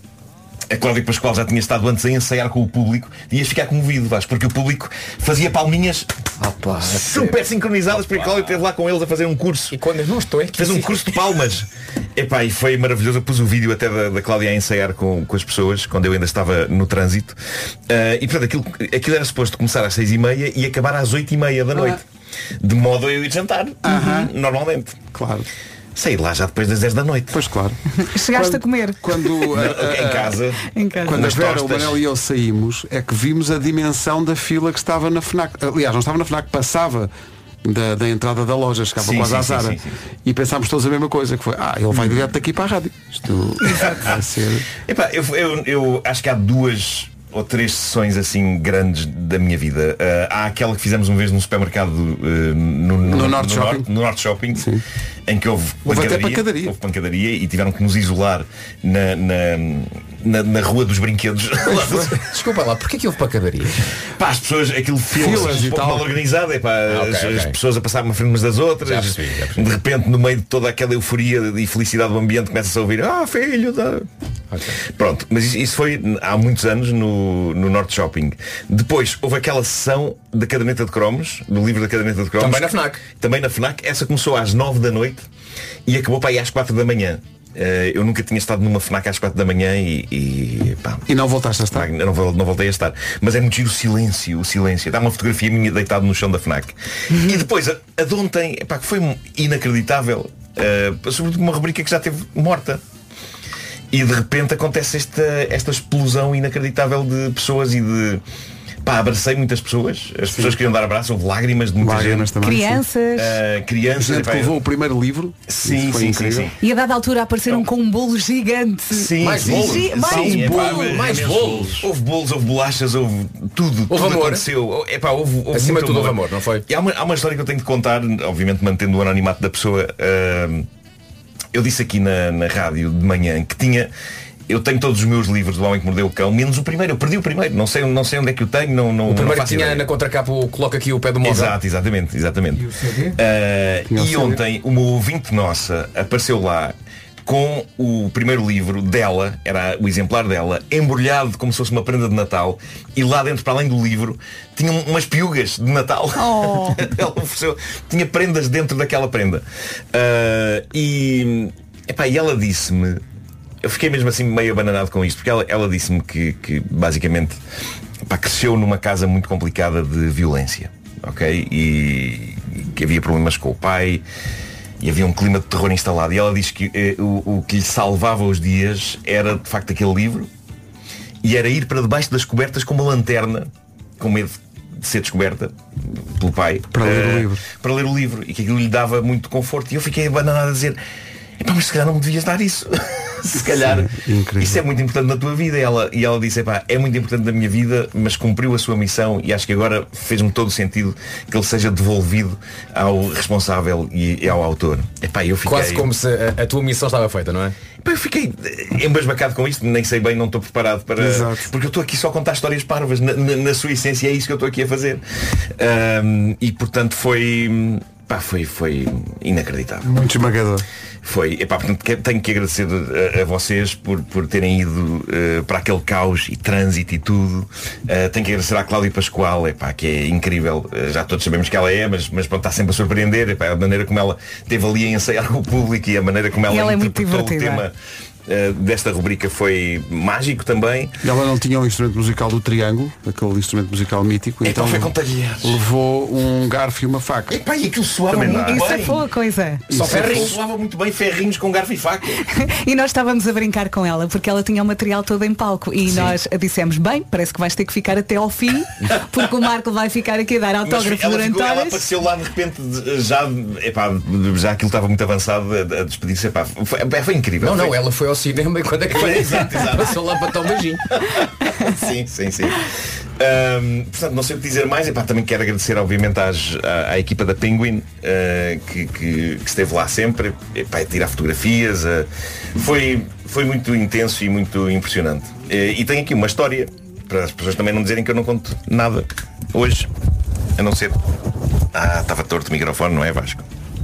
A Cláudia Pascoal já tinha estado antes a ensaiar com o público e ias ficar comovido, Vasco, porque o público fazia palminhas Opa, super é sincronizadas, porque a Cláudia esteve lá com eles a fazer um curso. E quando eu não estou é que fez um curso de palmas. Epá, e foi maravilhoso. Eu pus o vídeo até da, da Cláudia a ensaiar com, com as pessoas, quando eu ainda estava no trânsito. Uh, e portanto aquilo, aquilo era suposto começar às seis e meia e acabar às oito e meia da noite. Ah. De modo a eu ir jantar, uh-huh. normalmente. Claro. Sei lá, já depois das dez da noite. Pois claro. Chegaste quando, a comer. Quando uh, em casa. Em casa. Quando a Vera, o Manel e eu saímos, é que vimos a dimensão da fila que estava na FNAC. Aliás, não estava na FNAC, passava da, da entrada da loja, chegava sim, quase sim, à Zara. Sim, sim, sim. E pensámos todos a mesma coisa, que foi, ah, ele vai direto daqui para a rádio. Isto vai ser. Epá, eu, eu, eu acho que há duas ou três sessões assim grandes da minha vida. Uh, há aquela que fizemos uma vez num supermercado uh, no, no, no, Norte no, Shopping. Norte, no Norte Shopping, sim. Em que houve houve pancadaria, até pancadaria. Houve pancadaria e tiveram que nos isolar na, na, na, na rua dos brinquedos. Desculpa lá, porquê que houve pancadaria? Pá, as pessoas, aquilo filas um pouco mal organizado, é pá, ah, okay, as, okay. as pessoas a passar uma frente umas das outras, já percebi, já percebi. De repente no meio de toda aquela euforia e felicidade do ambiente começa-se a ouvir, ah, filho da... Okay. Pronto, mas isso, isso foi há muitos anos no, no Norte Shopping. Depois houve aquela sessão da caderneta de cromos, do livro da caderneta de cromos. Também na FNAC. Também na FNAC. Essa começou às nove da noite e acabou para aí às quatro da manhã. Uh, eu nunca tinha estado numa FNAC às quatro da manhã e, e, pá, e não voltaste a estar? Não, não, não voltei a estar. Mas é muito giro o silêncio, o silêncio. Dá uma fotografia minha deitado no chão da FNAC. Uhum. E depois, a, a de ontem, epá, foi inacreditável. Uh, sobretudo uma rubrica que já esteve morta. E de repente acontece esta, esta explosão inacreditável de pessoas e de... Pá, abracei muitas pessoas. As sim. pessoas queriam dar abraço, houve lágrimas de muita lágrimas gente. Também, crianças. Uh, crianças. Gente que levou o primeiro livro. Sim, sim, sim, sim. E a dada altura apareceram com um bolo gigante. Sim, mais sim, bolos. Sim, mais sim, bolo. É, pá, mais bolos. Houve bolos, houve bolachas, houve tudo. Houve tudo amor. Aconteceu. É, pá, houve, houve acima de tudo amor. houve amor, não foi? E há uma, há uma história que eu tenho de contar, obviamente mantendo o anonimato da pessoa. Uh, eu disse aqui na, na rádio de manhã que tinha... Eu tenho todos os meus livros do Homem que Mordeu o Cão, menos o primeiro. Eu perdi o primeiro. Não sei, não sei onde é que o tenho. Não, não, o primeiro não que tinha ideia. Na contracapa o coloca aqui o pé do móvel. Exato, exatamente, exatamente. E o C D? Uh, e ontem uma ouvinte nossa apareceu lá com o primeiro livro dela, era o exemplar dela, embrulhado como se fosse uma prenda de Natal, e lá dentro, para além do livro, tinha umas piugas de Natal. Oh. Ela ofereceu, tinha prendas dentro daquela prenda. Uh, e, epá, e ela disse-me, eu fiquei mesmo assim meio abananado com isto, porque ela, ela disse-me que, que basicamente pá, cresceu numa casa muito complicada de violência, ok? E, e que havia problemas com o pai e havia um clima de terror instalado. E ela diz que eh, o, o que lhe salvava os dias era de facto aquele livro, e era ir para debaixo das cobertas com uma lanterna, com medo de ser descoberta pelo pai, para ler uh, o livro para ler o livro, e que aquilo lhe dava muito conforto. E eu fiquei abananado a dizer, epá, mas se calhar não me devias dar isso. Se calhar sim, isso é muito importante na tua vida. E ela, e ela disse, epá, é muito importante na minha vida, mas cumpriu a sua missão, e acho que agora fez-me todo o sentido que ele seja devolvido ao responsável e, e ao autor. Epá, eu fiquei... Quase como se a, a tua missão estava feita, não é? Epá, eu fiquei embasbacado com isto, nem sei bem, não estou preparado para... Exato. Porque eu estou aqui só a contar histórias parvas, na, na, na sua essência é isso que eu estou aqui a fazer. Um, e portanto foi... pá, foi, foi inacreditável. Muito esmagador. Foi, epá, portanto, que- tenho que agradecer a, a vocês por, por terem ido uh, para aquele caos e trânsito e tudo. Uh, tenho que agradecer à Cláudia Pascoal, epá, que é incrível. Uh, já todos sabemos que ela é, mas, mas pronto, está sempre a surpreender. Epá, a maneira como ela esteve ali a ensaiar com o público e a maneira como ela, ela é muito interpretou o divertida. tema uh, desta rubrica foi mágico também. Ela não tinha um instrumento musical do triângulo, aquele instrumento musical mítico, Então então foi com talheres. levou um garfo e uma faca. Epá, e aquilo soava Também muito dá. Isso é bem. boa coisa. Só Isso é ferrinhos. fofo. Soava muito bem ferrinhos com garfo e faca. E nós estávamos a brincar com ela porque ela tinha o material todo em palco e Sim. nós dissemos, bem, parece que vais ter que ficar até ao fim porque o Marco vai ficar aqui a dar Mas autógrafo ela, durante ficou, ela horas. apareceu lá de repente de- já, epá, já aquilo estava muito avançado a, a despedir-se. Epá, foi, epá, foi incrível. Não, não, foi... ela foi ao cinema e quando é que Foi, exato, exato. passou lá para dar um beijinho. Sim, sim, sim. Ahm, portanto, não sei o que dizer mais. Epá, também quero agradecer, obviamente, às, à, à equipa da Penguin, ah, que, que- que esteve lá sempre, epá, a tirar fotografias. ah, foi, foi muito intenso e muito impressionante. Eh, e tenho aqui uma história, para as pessoas também não dizerem que eu não conto nada hoje, a não ser. Ah, estava torto o microfone, não é, Vasco?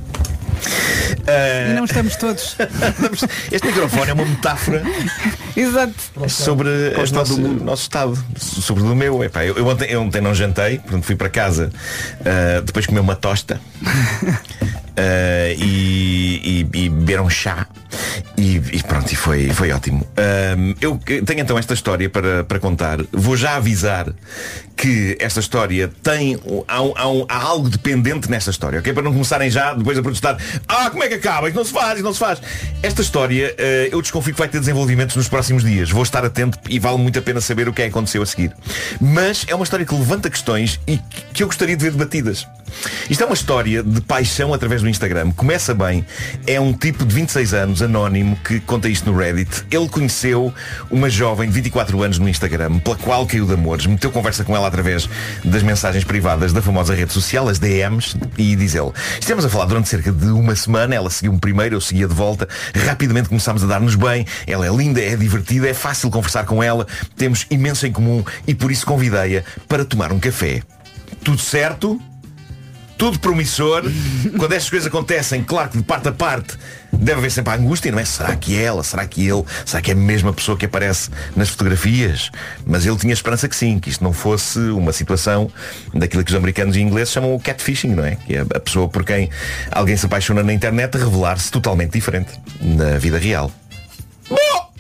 E não estamos todos. Este microfone é uma metáfora Exato. sobre Para o o estado nosso, do mundo. nosso estado, sobre o meu. Epá, eu, eu, ontem, eu ontem não jantei, portanto fui para casa, ah, depois comi uma tosta ah, e, e, e beberam chá e, e pronto, e foi, foi ótimo. Ah, eu tenho então esta história para, para contar. Vou já avisar que esta história tem há, um- há, um- há algo dependente nesta história, ok? Para não começarem já depois a protestar, ah, como é que acaba? Isto não se faz, isto não se faz. Esta história eh, eu desconfio que vai ter desenvolvimentos nos próximos dias. Vou estar atento e vale muito a pena saber o que é que aconteceu a seguir. Mas é uma história que levanta questões e que- que eu gostaria de ver debatidas. Isto é uma história de paixão através do Instagram. Começa bem. É um tipo de vinte e seis anos, anónimo, que conta isto no Reddit. Ele conheceu uma jovem de vinte e quatro anos no Instagram, pela qual caiu de amores, meteu conversa com ela através das mensagens privadas da famosa rede social, as D Ms, e diz ele, estivemos a falar durante cerca de uma semana, ela seguiu-me primeiro, eu seguia de volta, rapidamente começámos a dar-nos bem, ela é linda, é divertida, é fácil conversar com ela, temos imenso em comum e por isso convidei-a para tomar um café. Tudo certo? Tudo promissor. Quando estas coisas acontecem, claro que de parte a parte deve haver sempre a angústia, não é? Será que é ela? Será que ele? Será que é a mesma pessoa que aparece nas fotografias? Mas ele tinha esperança que sim, que isto não fosse uma situação daquilo que os americanos e ingleses chamam o catfishing, não é? Que é a pessoa por quem alguém se apaixona na internet revelar-se totalmente diferente na vida real. Bom!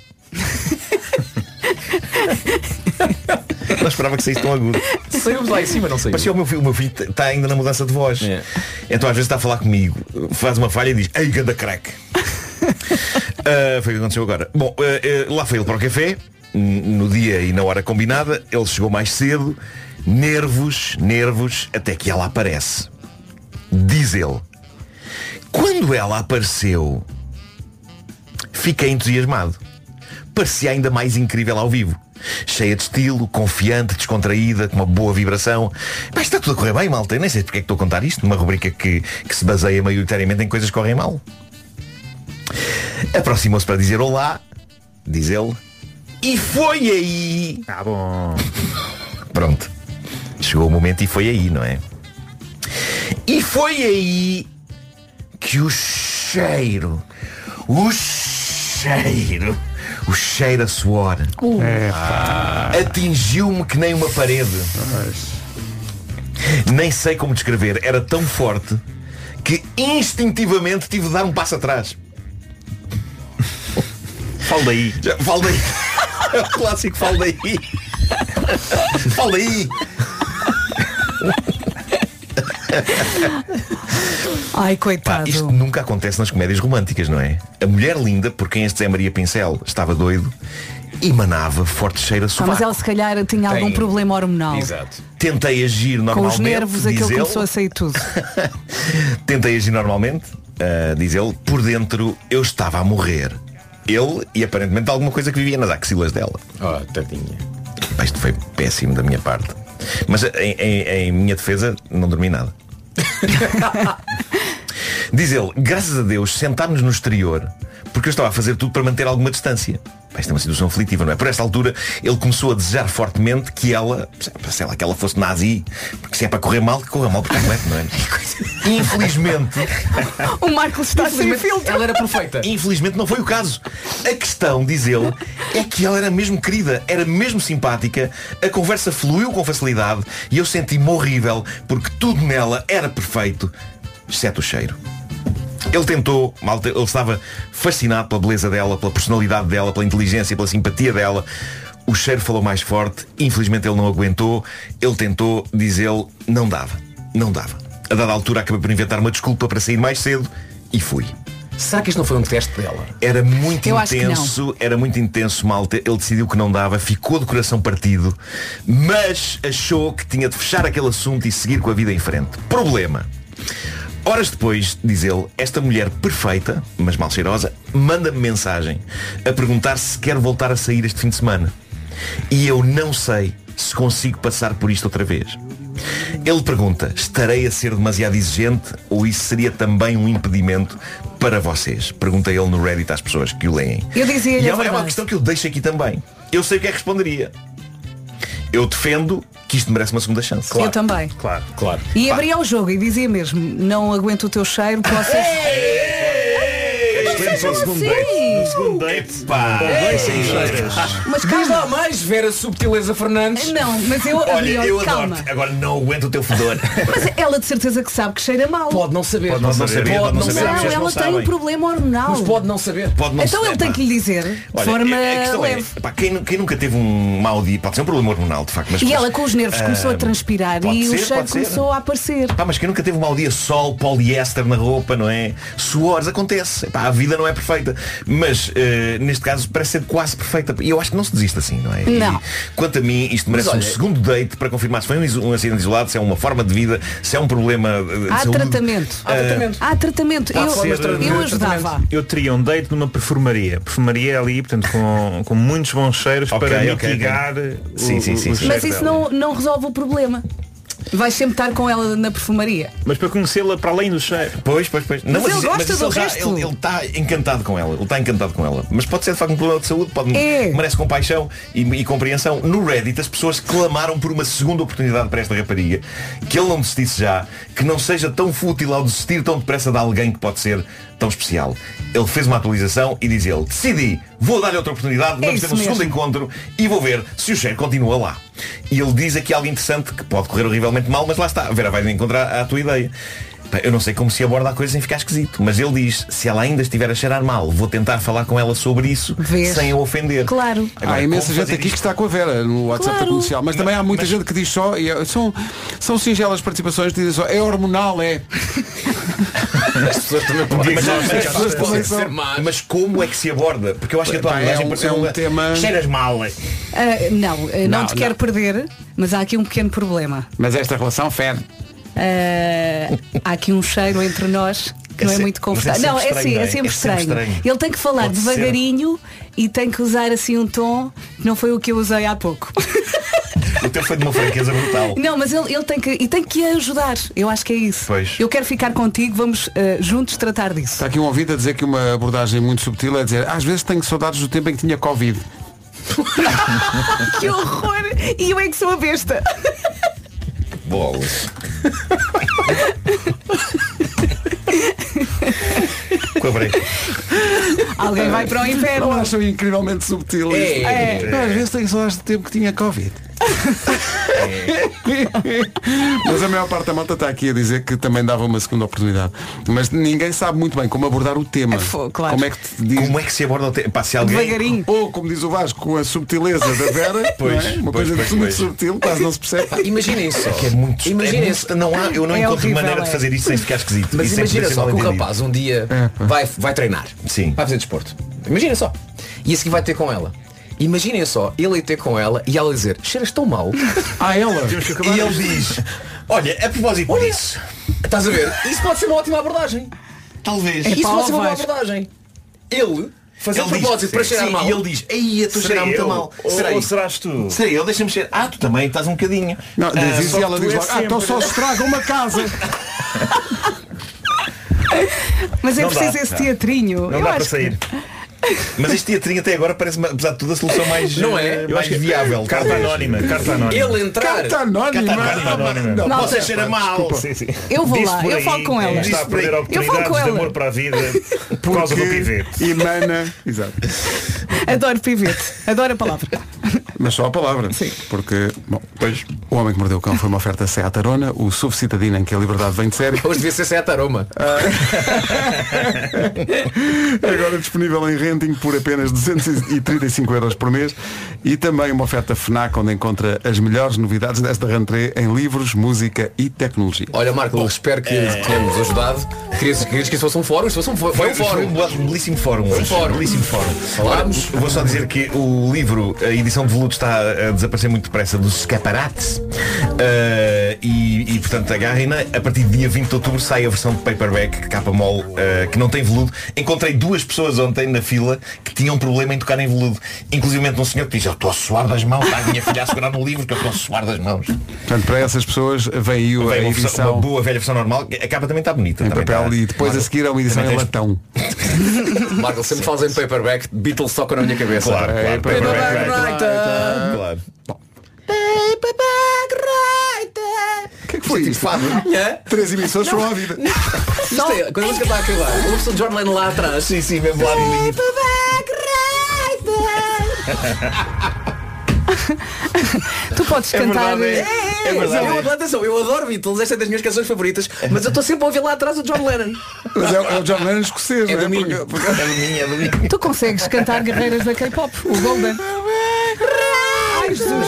Não esperava que saísse tão agudo. Saímos lá em cima, não saímos. Parecia o meu filho, o meu filho está ainda na mudança de voz. É. Então às vezes está a falar comigo, faz uma falha e diz, ei, ganda crack. uh, foi o que aconteceu agora. Bom, uh, uh, lá foi ele para o café, n- no dia e na hora combinada. Ele chegou mais cedo, nervos, nervos, até que ela aparece. Diz ele, quando ela apareceu, fiquei entusiasmado. Parecia ainda mais incrível ao vivo. Cheia de estilo, confiante, descontraída, com uma boa vibração. Mas está tudo a correr bem, malta. Eu nem sei porque é que estou a contar isto, numa rubrica que, que se baseia maioritariamente em coisas que correm mal. Aproximou-se para dizer olá, diz ele, e foi aí. Ah, bom. Pronto. Chegou o momento e foi aí, não é? E foi aí que o cheiro, o cheiro, o cheiro a suor atingiu-me que nem uma parede. Nem sei como descrever. Era tão forte que instintivamente tive de dar um passo atrás. Fala daí. Já, fala daí. É o clássico fala daí. Fala daí. Ai, coitado. Pá, isto nunca acontece nas comédias românticas, não é? A mulher linda, por quem este Zé Maria Pincel estava doido, emanava forte cheiro a Ah, sovaco. mas ela se calhar tinha algum Tem. problema hormonal. Exato. Tentei agir Com normalmente. os nervos diz aquilo ele. começou a sair tudo. Tentei agir normalmente, ah, diz ele. Por dentro eu estava a morrer. Ele e aparentemente alguma coisa que vivia nas axilas dela. Oh, tadinha. Pá, isto foi péssimo da minha parte. Mas em, em- em minha defesa não dormi nada. Diz ele, graças a Deus, sentámos-nos no exterior, porque eu estava a fazer tudo para manter alguma distância. Esta é uma situação aflitiva, não é? Por esta altura, ele começou a desejar fortemente que ela, sei lá, que ela fosse nazi, porque se é para correr mal, que corra mal por completo, não é? Infelizmente... O Marcos está sem filtro. Ela era perfeita. Infelizmente não foi o caso. A questão, diz ele, é que ela era mesmo querida, era mesmo simpática, a conversa fluiu com facilidade e eu senti-me horrível porque tudo nela era perfeito, exceto o cheiro. Ele tentou, malta, ele estava fascinado pela beleza dela, pela personalidade dela, pela inteligência, pela simpatia dela. O cheiro falou mais forte, infelizmente ele não aguentou. Ele tentou, diz ele, não dava, não dava. A dada altura acabei por inventar uma desculpa para sair mais cedo e fui. Será que isto não foi um teste dela? Era muito Eu acho que intenso, era muito intenso, malta. Ele decidiu que não dava, ficou de coração partido, mas achou que tinha de fechar aquele assunto e seguir com a vida em frente. Problema. Horas depois, diz ele, esta mulher perfeita, mas mal cheirosa, manda-me mensagem a perguntar se quer voltar a sair este fim de semana. E eu não sei se consigo passar por isto outra vez. Ele pergunta, estarei a ser demasiado exigente ou isso seria também um impedimento para vocês? Pergunta ele no Reddit às pessoas que o leem. Eu dizia-lhe e é a uma, é uma verdade. questão que eu deixo aqui também. Eu sei o que é que responderia. Eu defendo que isto merece uma segunda chance. Eu também. Claro, claro. E abria o jogo e dizia mesmo, não aguento o teu cheiro, vocês... Excelente para o segundo date. No segundo date. Pá. Mas Diz lá mais, Vera Subtileza Fernandes. Não, mas eu Olha, abria, eu calma. adoro. Agora não aguento o teu fedor. Mas ela de certeza que sabe que cheira mal. Pode não saber. Pode não saber, pode não saber. Não, Vocês ela não tem um sabem. problema hormonal. Mas pode não saber. Pode não Então saber, ele tem pá. que lhe dizer de Olha, forma a questão leve. é, pá, quem, quem nunca teve um mau dia, pode ser um problema hormonal, de facto. Mas, E mas, ela com os nervos começou a ah, transpirar pode e ser, o cheiro pode ser. começou a aparecer. Pá, mas quem nunca teve um mau dia, sol, poliéster na roupa, não é? Suores, acontece. Pá, a vida não é perfeita. Mas, eh, neste caso, parece ser quase perfeita. E eu acho que não se desiste assim, não é? Não. E, quanto a mim, isto merece Mas um olha- segundo date para confirmar se foi um, iso- um acidente isolado, se é uma forma de vida, se é um problema eh, de Há saúde. tratamento. Há tratamento. Há tratamento. Eu, ser, eu eh, ajudava. Eu teria um date numa perfumaria. Perfumaria ali, portanto, com, com muitos bons cheiros Ok, para ok, ok. mitigar o, Sim, sim, sim, o sim. cheiro Mas isso dela. não, não resolve o problema. Vais sempre estar com ela na perfumaria. Mas para conhecê-la para além do cheiro. Pois, pois, pois. Mas ele isso- gosta isso do ele já- resto. Ele ele está encantado com ela. Ele está encantado com ela. Mas pode ser de facto um problema de saúde. Pode, É. merece compaixão e, e compreensão. No Reddit as pessoas clamaram por uma segunda oportunidade para esta rapariga. Que ele não desistisse já. Que não seja tão fútil ao desistir tão depressa de alguém que pode ser tão especial. Ele fez uma atualização e diz ele, decidi, vou dar-lhe outra oportunidade, É vamos ter isso um segundo mesmo. encontro e vou ver se o cheiro continua lá. E ele diz aqui algo interessante que pode correr horrivelmente mal, mas lá está. A Vera vai encontrar a tua ideia. Pá, eu não sei como se aborda a coisa sem ficar esquisito, mas ele diz, se ela ainda estiver a cheirar mal, vou tentar falar com ela sobre isso Vês? sem a ofender. Claro. Agora, Há imensa como gente fazer aqui que isto? está com a Vera no WhatsApp Claro. da comercial, mas também há muita Mas- gente que diz só, e é- são, são singelas participações, dizem só, é hormonal, é. As pessoas também podem Mas, mas, mas- as pessoas mas- podem mas- ser más. Mas como é que se aborda? Porque eu acho que a tua Pá, é abordagem um- pareceu é um uma- tema- Cheiras mal. Ah, não, ah, não, Não, te quero não. perder, mas há aqui um pequeno problema. Mas esta relação fede. Ah, há aqui um cheiro entre nós que É não é se- muito mas é confortável. sempre Não, é estranho, sim, não é é? sempre É sempre estranho. estranho. Ele tem que falar Pode ser. devagarinho e tem que usar assim um tom que não foi o que eu usei há pouco. O teu foi de uma franqueza brutal. Não, mas ele, ele tem que e tem que ajudar. Eu acho que é isso. Pois. Eu quero ficar contigo, vamos ah, juntos tratar disso. Está aqui um ouvinte a dizer que uma abordagem muito subtil é dizer, às vezes tenho saudades do tempo em que tinha Covid. Que horror! E eu é que sou a besta. Bolas. Com a break. Alguém vai para o inferno. Não acham incrivelmente subtil isto? É. É. Às vezes tenho saudades do tempo que tinha Covid. Mas a maior parte da malta está aqui a dizer que também dava uma segunda oportunidade. Mas ninguém sabe muito bem como abordar o tema. É fo- claro. Como é que te diz? Como é que se aborda o tempo? Pá, se alguém... Devagarinho. Ou, como diz o Vasco, com a subtileza da Vera, Pois, não é? Uma pois, coisa pois, muito pois. subtil, quase não se percebe. Pá, imaginem só. Que é muito, Imaginem é muito- não há, eu não É encontro horrível, maneira de é. fazer isso sem ficar esquisito. Mas E sem imagina poder ser só mal que o entendido. rapaz um dia É, pá. vai, vai treinar. Sim. Vai fazer desporto. Imagina só. E a seguir vai ter com ela. Imaginem só, ele ir ter com ela e ela dizer, cheiras tão mal. Ah, ela? E ele diz, olha, a propósito disso, Estás a ver? Isso pode ser uma ótima abordagem. talvez. É Isso pá, pode ser uma boa Vasco. abordagem. Ele fazer um Ele diz, propósito para sim, cheirar sim, mal. E ele diz, ei, estou a cheirar muito mal. Ou, Será ou isso? serás tu? Será eu? Deixa-me cheirar. Ah, tu também estás um bocadinho. Não, diz Ah, isso só e que ela tu diz és logo, ah, então sempre- só se estraga uma casa. Mas é Não preciso dá, esse não. teatrinho. Não Eu dá para acho que- sair. Mas este teatrinho até agora parece, apesar de tudo, a solução mais, Não é? eh, Eu mais acho que- viável. Carta talvez. anónima, carta anónima. Ele entrar. Carta anónima. Carta anónima. Não, Não, Malta, você cheira mal. Sim, sim. Eu vou Disse lá, por eu aí, falo com ela. Está a perder Eu falo oportunidades com de ela. amor para a vida por causa do Porque pivete. emana. Exato. Adoro pivete. Adoro a palavra. Mas só a palavra. Sim. Porque, bom, pois, O Homem que Mordeu o Cão foi uma oferta Seat Arona, o S U V citadino em que a liberdade vem de série. Hoje devia ser Seat Aroma. Agora disponível em renting por apenas duzentos e trinta e cinco euros por mês. E também uma oferta FNAC onde encontra as melhores novidades desta rentrée em livros, música e tecnologia. Olha, Marco, espero que tenhamos ajudado. Querias, querias que isso fosse um fórum? Isso fosse um fórum. Foi um Foi fórum. um belíssimo fórum hoje. fórum. Belíssimo fórum. Falámos. Olha, vou só dizer que o livro, a edição de veludo está a desaparecer muito depressa dos escaparates. Uh, e, e, portanto, agarrem-na. A partir de dia vinte de outubro sai a versão de paperback, capa mole, uh, que não tem veludo. Encontrei duas pessoas ontem na fila que tinham problema em tocar em veludo. Inclusive um senhor que diz, eu estou a suar das mãos, está a minha filha a segurar no livro que eu estou a suar das mãos. Portanto, para essas pessoas vem aí a Vem uma, versão, edição uma boa velha versão normal. A capa também está bonita. em também papel está- e depois a seguir a uma edição em Também tens- latão. Marco, sempre falas em paperback, Beatles tocam na minha cabeça. Claro, É, claro. paperback Paperback writer. Claro. O que é que foi isto? Fado. É? Três emissões foram à vida. Isto é, quando a música está a acabar, eu ouço o John Lennon lá atrás. Sim, sim, mesmo lá no limite. Tu podes É cantar. verdade, é. É verdade. Eu, atenção, eu adoro Beatles, esta é das minhas canções favoritas, mas eu estou sempre a ouvir lá atrás o John Lennon. Mas é, é o John Lennon escocês, É não é? do Minho. Porque- porque- É do mim, é do mim. Tu consegues cantar guerreiras da K-pop, o Golden. Ai, Jesus.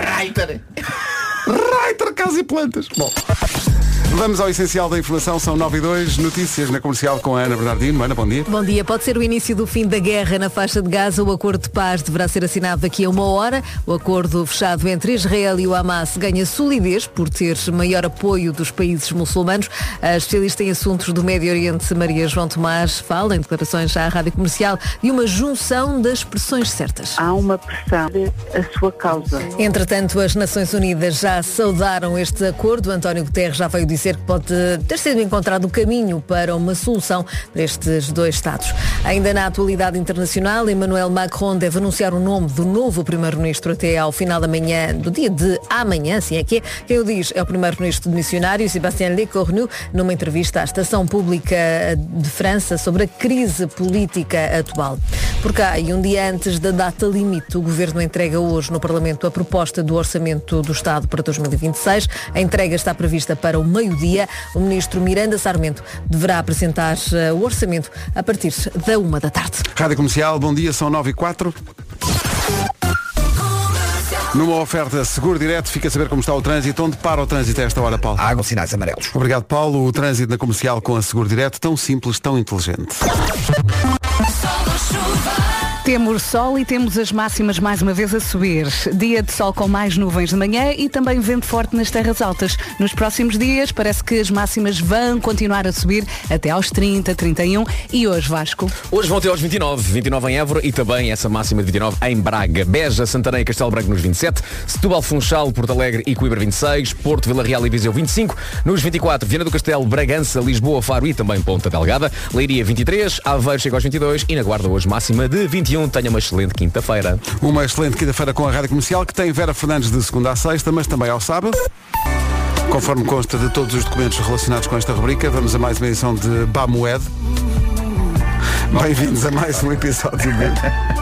Reiter, casa e plantas. Bom, vamos ao essencial da informação, são nove e dois, notícias na comercial com a Ana Bernardino. Ana, bom dia. Bom dia. Pode ser o início do fim da guerra na faixa de Gaza. O acordo de paz deverá ser assinado daqui a uma hora. O acordo fechado entre Israel e o Hamas ganha solidez por ter maior apoio dos países muçulmanos. A especialista em assuntos do Médio Oriente, Maria João Tomás, fala em declarações à Rádio Comercial de uma junção das pressões certas. Há uma pressão de a sua causa. Entretanto, as Nações Unidas já saudaram este acordo. António Guterres já veio dizer que pode ter sido encontrado o caminho para uma solução para estes dois Estados. Ainda na atualidade internacional, Emmanuel Macron deve anunciar o nome do novo Primeiro-Ministro até ao final da manhã, do dia de amanhã, assim é que é. Quem o diz é o Primeiro-Ministro missionário, Sébastien Lecornu, numa entrevista à Estação Pública de França sobre a crise política atual. Por cá, e um dia antes da data limite, o Governo entrega hoje no Parlamento a proposta do Orçamento do Estado para dois mil e vinte e seis. A entrega está prevista para o meio-dia. O Ministro Miranda Sarmento deverá apresentar uh, o orçamento a partir da uma da tarde. Rádio Comercial, bom dia, são nove e quatro. Numa oferta Seguro Direto, fica a saber como está o trânsito. Onde para o trânsito a esta hora, Paulo? Água, sinais amarelos. Obrigado, Paulo. O trânsito na Comercial com a Seguro Direto, tão simples, tão inteligente. Temos sol e temos as máximas mais uma vez a subir. Dia de sol com mais nuvens de manhã e também vento forte nas terras altas. Nos próximos dias parece que as máximas vão continuar a subir até aos trinta, trinta e um. E hoje, Vasco? Hoje vão até aos vinte e nove, vinte e nove em Évora e também essa máxima de vinte e nove em Braga, Beja, Santarém e Castelo Branco nos vinte e sete, Setúbal, Funchal, Porto Alegre e Coimbra vinte e seis, Porto, Vila Real e Viseu vinte e cinco, nos vinte e quatro, Viana do Castelo, Bragança, Lisboa, Faro e também Ponta Delgada, Leiria vinte e três, Aveiro chega aos vinte e dois e na Guarda hoje máxima de vinte e um. Tenha uma excelente quinta-feira. Uma excelente quinta-feira com a Rádio Comercial, que tem Vera Fernandes de segunda a sexta, mas também ao sábado. Conforme consta de todos os documentos relacionados com esta rubrica, vamos a mais uma edição de Bamoed. Bem-vindos a mais um episódio de...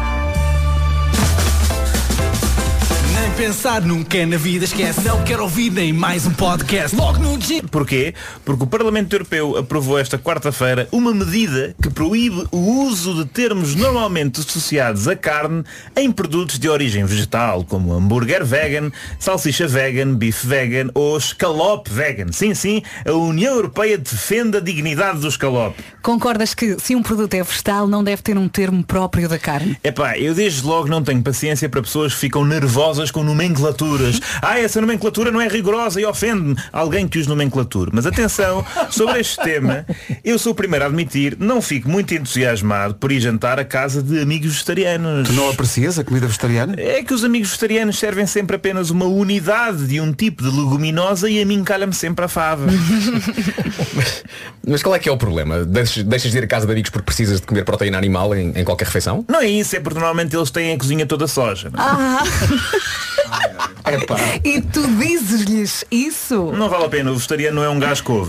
Pensar nunca na vida, esquece. Não quero ouvir nem mais um podcast. Logo no dia. Porquê? Porque o Parlamento Europeu aprovou esta quarta-feira uma medida que proíbe o uso de termos normalmente associados à carne em produtos de origem vegetal, como hambúrguer vegan, salsicha vegan, bife vegan ou escalope vegan. Sim, sim, a União Europeia defende a dignidade do escalope. Concordas que se um produto é vegetal não deve ter um termo próprio da carne? Epá, eu desde logo não tenho paciência para pessoas que ficam nervosas com nomenclaturas. Ah, essa nomenclatura não é rigorosa e ofende-me alguém que os nomenclature. Mas atenção, sobre este tema, eu sou o primeiro a admitir, não fico muito entusiasmado por ir jantar à casa de amigos vegetarianos. Tu não aprecias a comida vegetariana? É que os amigos vegetarianos servem sempre apenas uma unidade de um tipo de leguminosa e a mim calha-me sempre a fava. mas, mas qual é que é o problema? Deixas, deixas de ir à casa de amigos porque precisas de comer proteína animal em, em qualquer refeição? Não é isso, é porque normalmente eles têm a cozinha toda soja. Não? Ah. É pá. E tu dizes-lhes isso? Não vale a pena, o vegetariano não é um gajo couve.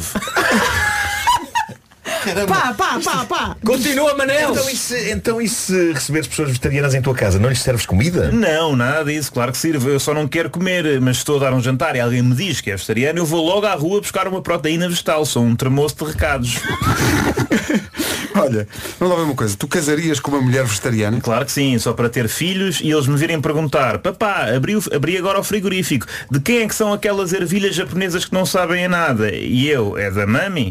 Pá, pá, pá, pá. Continua, Manel. Então e, se, então e se receberes pessoas vegetarianas em tua casa, não lhes serves comida? Não, nada disso, claro que sirvo. Eu só não quero comer, mas se estou a dar um jantar e alguém me diz que é vegetariano, eu vou logo à rua buscar uma proteína vegetal. Sou um tremoço de recados. Olha, vamos lá ver uma coisa. Tu casarias com uma mulher vegetariana? Claro que sim, só para ter filhos e eles me virem perguntar: papá, abri, o, abri agora o frigorífico, de quem é que são aquelas ervilhas japonesas que não sabem a nada? E eu, é da mami?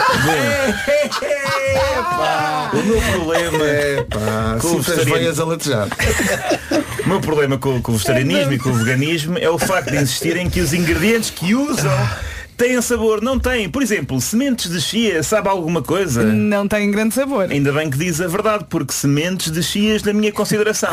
Bom, o meu problema é pá, com o vegetarianismo a latejar. O meu problema com, com o vegetarianismo e com o veganismo é o facto de insistirem que os ingredientes que usam têm sabor. Não têm. Por exemplo, sementes de chia, sabe alguma coisa? Não têm grande sabor. Ainda bem que diz a verdade, porque sementes de chias na minha consideração.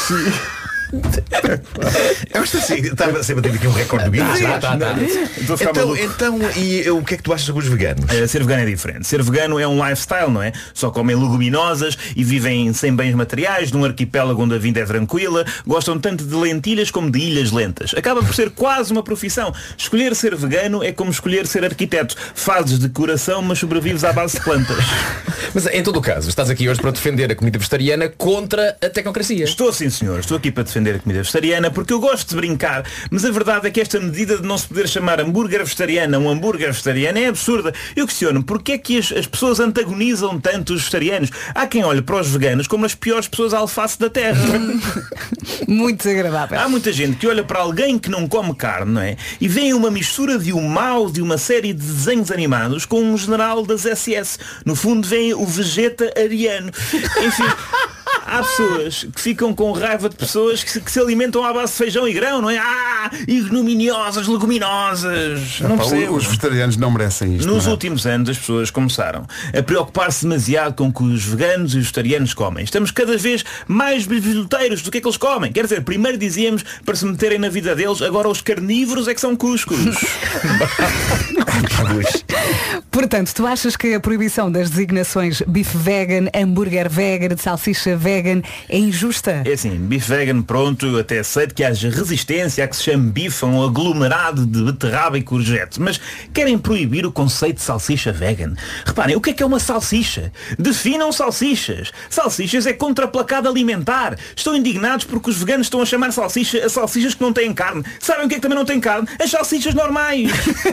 Eu acho assim, estava sempre a ter aqui um recorde de vida. Tá, tá, tá. Então, então, e o que é que tu achas sobre os veganos? Uh, ser vegano é diferente. Ser vegano é um lifestyle, não é? Só comem leguminosas e vivem sem bens materiais, num arquipélago onde a vida é tranquila, gostam tanto de lentilhas como de ilhas lentas. Acaba por ser quase uma profissão. Escolher ser vegano é como escolher ser arquiteto. Fazes decoração, mas sobrevives à base de plantas. Mas em todo o caso, estás aqui hoje para defender a comida vegetariana contra a tecnocracia. Estou sim, senhor. Estou aqui para defender a comida vegetariana porque eu gosto de brincar, mas a verdade é que esta medida de não se poder chamar hambúrguer vegetariano a um hambúrguer vegetariano é absurda. Eu questiono, porque é que as, as pessoas antagonizam tanto os vegetarianos? Há quem olhe para os veganos como as piores pessoas à alface da terra. Muito desagradável. Há muita gente que olha para alguém que não come carne, não é? E vê uma mistura de um mal de uma série de desenhos animados com um general das S S. No fundo vem o vegetariano. Enfim, há pessoas que ficam com raiva de pessoas que se, que se alimentam à base de feijão e grão, não é? Ah, ignominiosas, leguminosas. Não Epá, percebo. Os vegetarianos não merecem isto. Nos não é? últimos anos as pessoas começaram a preocupar-se demasiado com o que os veganos e os vegetarianos comem. Estamos cada vez mais bilheteiros do que é que eles comem. Quer dizer, primeiro dizíamos para se meterem na vida deles, agora os carnívoros é que são cuscos. Portanto, tu achas que a proibição das designações bife vegan, hambúrguer vegan, salsicha vegan é injusta? É assim, bife vegan, pronto, eu até aceito que haja resistência a que se chame bife a um aglomerado de beterraba e courgette, mas querem proibir o conceito de salsicha vegan. Reparem, o que é que é uma salsicha? Definam salsichas. Salsichas é contraplacado alimentar. Estão indignados porque os veganos estão a chamar salsicha a salsichas que não têm carne. Sabem o que é que também não tem carne? As salsichas normais.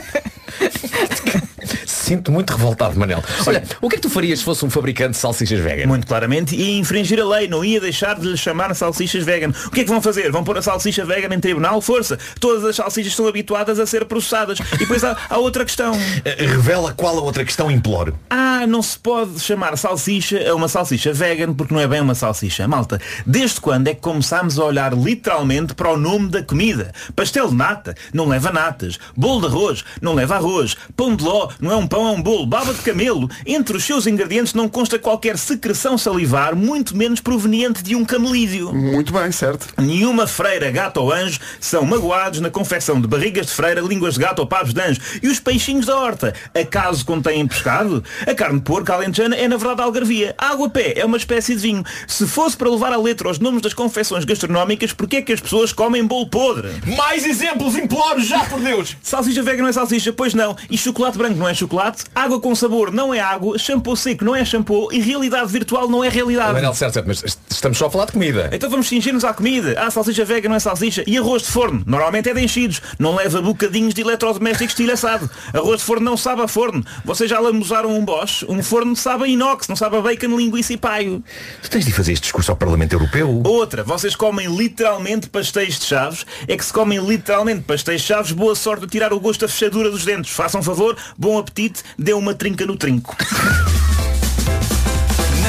Sinto muito revoltado, Manel. Olha, o que é que tu farias se fosse um fabricante de salsichas vegan? Muito claramente ia infringir a lei, não ia deixar de lhe chamar salsichas vegan. O que é que vão fazer? Vão pôr a salsicha vegan em tribunal? Força! Todas as salsichas estão habituadas a ser processadas. E depois há, há outra questão. Revela qual a outra questão, imploro. Ah, não se pode chamar salsicha a uma salsicha vegan porque não é bem uma salsicha. Malta, desde quando é que começámos a olhar literalmente para o nome da comida? Pastel de nata não leva natas. Bolo de arroz não leva arroz. Pão de ló não é um pão, é um bolo. Baba de camelo. Entre os seus ingredientes não consta qualquer secreção salivar, muito menos proveniente de um camelídeo. Muito bem, certo. Nenhuma freira, gato ou anjo são magoados na confecção de barrigas de freira, línguas de gato ou pavos de anjo. E os peixinhos da horta, acaso contêm pescado? A carne de porco alentejana é na verdade algarvia. A água-pé é uma espécie de vinho. Se fosse para levar a letra os nomes das confecções gastronómicas, porquê é que as pessoas comem bolo podre? Mais exemplos, imploro já, por Deus! Salsicha vegan não é salsicha? Pois não. E chocolate branco não é chocolate? Água com sabor não é água, shampoo seco não é shampoo e realidade virtual não é realidade. Manel, certo, certo, mas estamos só a falar de comida. Então vamos cingir-nos à comida. Ah, salsicha vegan não é salsicha. E arroz de forno? Normalmente é de enchidos. Não leva bocadinhos de eletrodomésticos estilhaçado. Arroz de forno não sabe a forno. Vocês já lamusaram um Bosch? Um forno sabe a inox, não sabe a bacon, linguiça e paio. Tu tens de fazer este discurso ao Parlamento Europeu? Outra, vocês comem literalmente pastéis de chaves. É que se comem literalmente pastéis de chaves, boa sorte de tirar o gosto da fechadura dos dentes. Façam favor, bom apetite, dê uma trinca no trinco.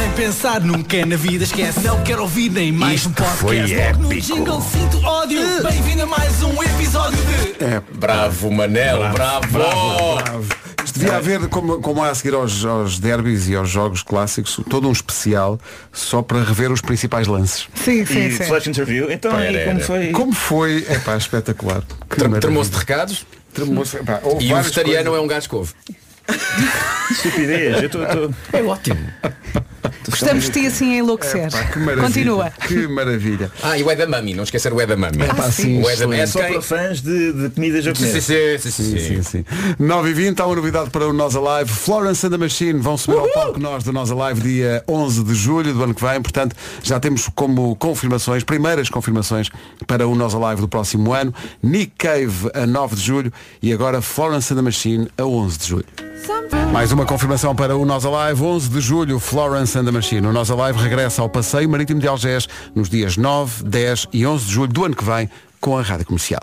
Nem pensar nunca na vida, esquece. Não quero ouvir nem mais Isto um podcast. foi Logo no épico. jingle sinto ódio. Bem-vindo a mais um episódio de... É, Bravo, Manel, bravo. bravo, bravo. Isto devia haver, como, como há a seguir aos, aos derbys e aos jogos clássicos, todo um especial só para rever os principais lances. Sim, sim, E sim. flash interview. Então, Era, e como era. foi? Como foi? É pá, espetacular. Que Tre- maravilha. Tremou-se de recados. Tremou-se, epá, houve E o várias vegetariano coisas. é um gajo couve. Estupidez. Eu tô, tô... É ótimo. Gostamos de ti assim a enlouquecer. Epá, que maravilha. Continua. Que maravilha. Ah, e o Edamame, não esquecer o Edamame. Ah, sim, O Edamame é Só quem... para fãs de, de comidas Sim, japonesas. sim, sim, sim, Sim, sim, sim. nove e vinte, há uma novidade para o Nós Alive. Florence and the Machine vão subir ao palco nós do Nós Alive dia onze de julho do ano que vem. Portanto, já temos como confirmações, primeiras confirmações para o Nós Alive do próximo ano. Nick Cave a nove de julho e agora Florence and the Machine a onze de julho. Mais uma confirmação para o Nós Alive, onze de julho, Florence and the Machine. O Nós Alive regressa ao Passeio Marítimo de Algés nos dias nove, dez e onze de julho do ano que vem com a Rádio Comercial.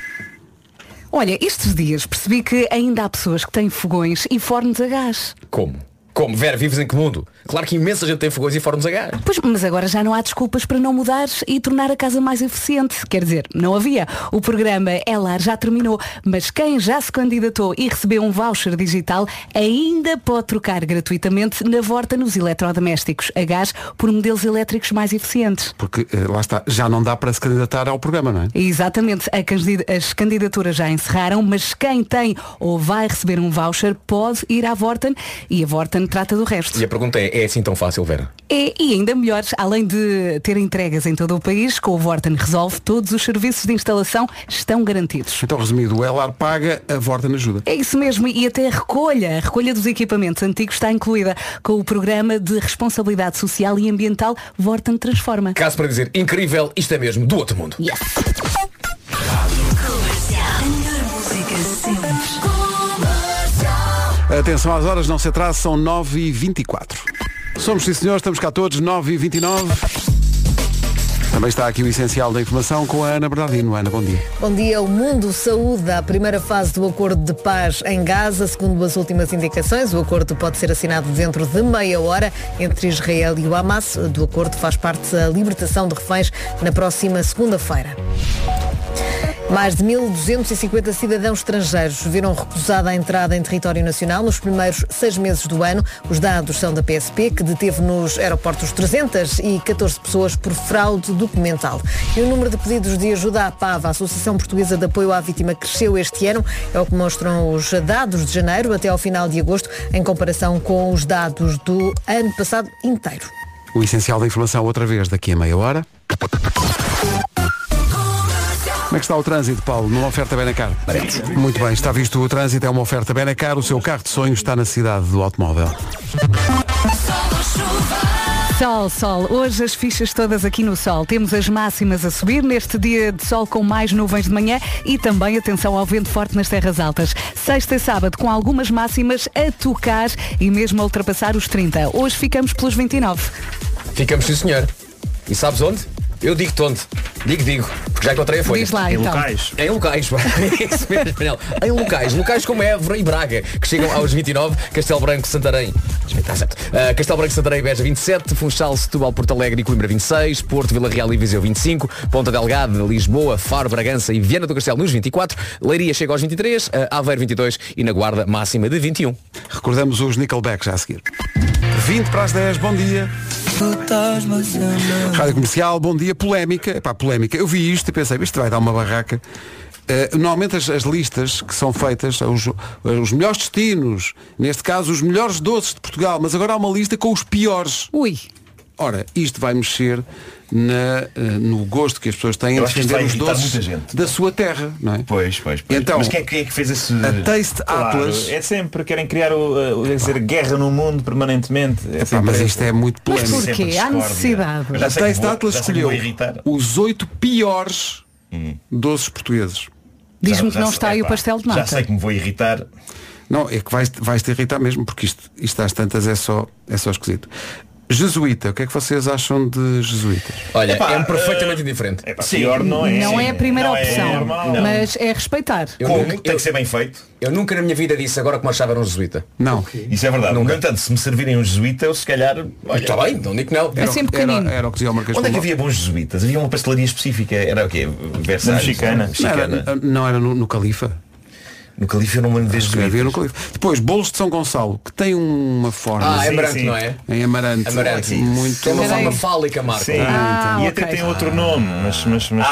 Olha, estes dias percebi que ainda há pessoas que têm fogões e fornos a gás. Como? Como? Vera, vives em que mundo? Claro que imensa gente tem fogões e fornos a gás. Pois, mas agora já não há desculpas para não mudares e tornar a casa mais eficiente. Quer dizer, não havia. O programa É Lar já terminou, mas quem já se candidatou e recebeu um voucher digital ainda pode trocar gratuitamente na Vorta nos eletrodomésticos a gás por modelos elétricos mais eficientes. Porque eh, lá está, já não dá para se candidatar ao programa, não é? Exatamente, a candid- as candidaturas já encerraram, mas quem tem ou vai receber um voucher pode ir à Vorten e a Vorten trata do resto. E a pergunta é, é assim tão fácil, Vera? É, e ainda melhor, além de ter entregas em todo o país, com o Vorten Resolve, todos os serviços de instalação estão garantidos. Então, resumido, o Elar paga, a Vorten ajuda. É isso mesmo, e até a recolha, a recolha dos equipamentos antigos está incluída com o programa de responsabilidade social e ambiental Vorten Transforma. Caso para dizer, incrível, isto é mesmo do outro mundo. Yes. Atenção às horas, não se atrase, são nove e vinte e quatro. Somos sim senhores, estamos cá todos, nove e vinte e nove. Também está aqui o essencial da informação com a Ana Bernardino. Ana, bom dia. Bom dia. O Mundo Saúde, a primeira fase do acordo de paz em Gaza, segundo as últimas indicações. O acordo pode ser assinado dentro de meia hora entre Israel e o Hamas. Do acordo faz parte a libertação de reféns na próxima segunda-feira. Mais de mil duzentos e cinquenta cidadãos estrangeiros viram recusada a entrada em território nacional nos primeiros seis meses do ano. Os dados são da P S P, que deteve nos aeroportos trezentas e catorze pessoas por fraude documental. E o número de pedidos de ajuda à P A V, a Associação Portuguesa de Apoio à Vítima, cresceu este ano. É o que mostram os dados de janeiro até ao final de agosto, em comparação com os dados do ano passado inteiro. O essencial da informação outra vez daqui a meia hora. Como é que está o trânsito, Paulo? Numa oferta Benacar? Muito bem, está visto o trânsito, é uma oferta Benacar. O seu carro de sonho está na cidade do automóvel. Sol, sol. Hoje as fichas todas aqui no sol. Temos as máximas a subir neste dia de sol com mais nuvens de manhã e também atenção ao vento forte nas terras altas. Sexta e sábado com algumas máximas a tocar e mesmo a ultrapassar os trinta. Hoje ficamos pelos vinte e nove. Ficamos, sim senhor. E sabes onde? Eu digo-te onde. Digo, digo. Porque já encontrei a folha. Diz lá, Em então. locais. Em locais, pá. É isso mesmo, Manel. Em locais, locais como Évora e Braga, que chegam aos vinte e nove, Castelo Branco, Santarém, está certo. Uh, Castelo Branco, Santarém, Beja vinte e sete, Funchal, Setúbal, Porto Alegre e Coimbra vinte e seis, Porto, Vila Real e Viseu vinte e cinco, Ponta Delgada, Lisboa, Faro, Bragança e Viana do Castelo nos vinte e quatro, Leiria chega aos vinte e três, uh, Aveiro vinte e dois e na Guarda máxima de vinte e um. Recordamos os Nickelback já a seguir. vinte para as dez, bom dia. Rádio Comercial, bom dia. Polémica, epá, polémica. Eu vi isto e pensei, isto vai dar uma barraca. Uh, normalmente as, as listas que são feitas, os, os melhores destinos, neste caso os melhores doces de Portugal, mas agora há uma lista com os piores. Ui. Ora, isto vai mexer na, uh, no gosto que as pessoas têm em Eu acho que isto defender vai os irritar doces muita gente. da sua terra, não é? Pois, pois, pois. Então, mas quem é, quem é que fez esse... a Taste Claro, Atlas... é sempre, querem criar o, o, quer dizer, guerra no mundo permanentemente. É Epá, sempre mas essa- isto é muito Mas polémico. porquê? Sempre Há discórdia. necessidade. Mas já A sei que Taste vou- Atlas já sei que escolheu vou irritar. os oito piores Hum. doces portugueses. Diz-me Já- que não já- está aí o epá, pastel de nata. Já sei que me vou irritar. Não, é que vais, vais te irritar mesmo, porque isto, isto às tantas é só, é só esquisito. Jesuíta, o que é que vocês acham de jesuítas? Olha, Epá, é muito diferente. Epá, pior não é. Não é a primeira Não é opção, normal. Não. mas é respeitar. Eu Como? nunca- Tem eu- que ser bem feito. Eu nunca na minha vida disse agora que marchava era um jesuíta. Não. Isso é verdade. No entanto, se me servirem um jesuíta, eu se calhar. Olha, Está bem, não digo que não. É sempre Era, pequenino. era o que dizia o Marquês onde é que Pombal. havia bons jesuítas? Havia uma pastelaria específica. Era o quê? Versalhes? Mexicana. Não Mexicana. era, não era no, no Califa. No Califa eu não me lembro desde Havia no Califa. Depois, bolos de São Gonçalo, que tem uma forma Ah, é Sim, Amarante, sim. não é? em Amarante. Amarante. Muito. Tem uma Peraí. forma fálica, Marco. Sim. Ah, E ok. até tem outro nome, mas, mas, mas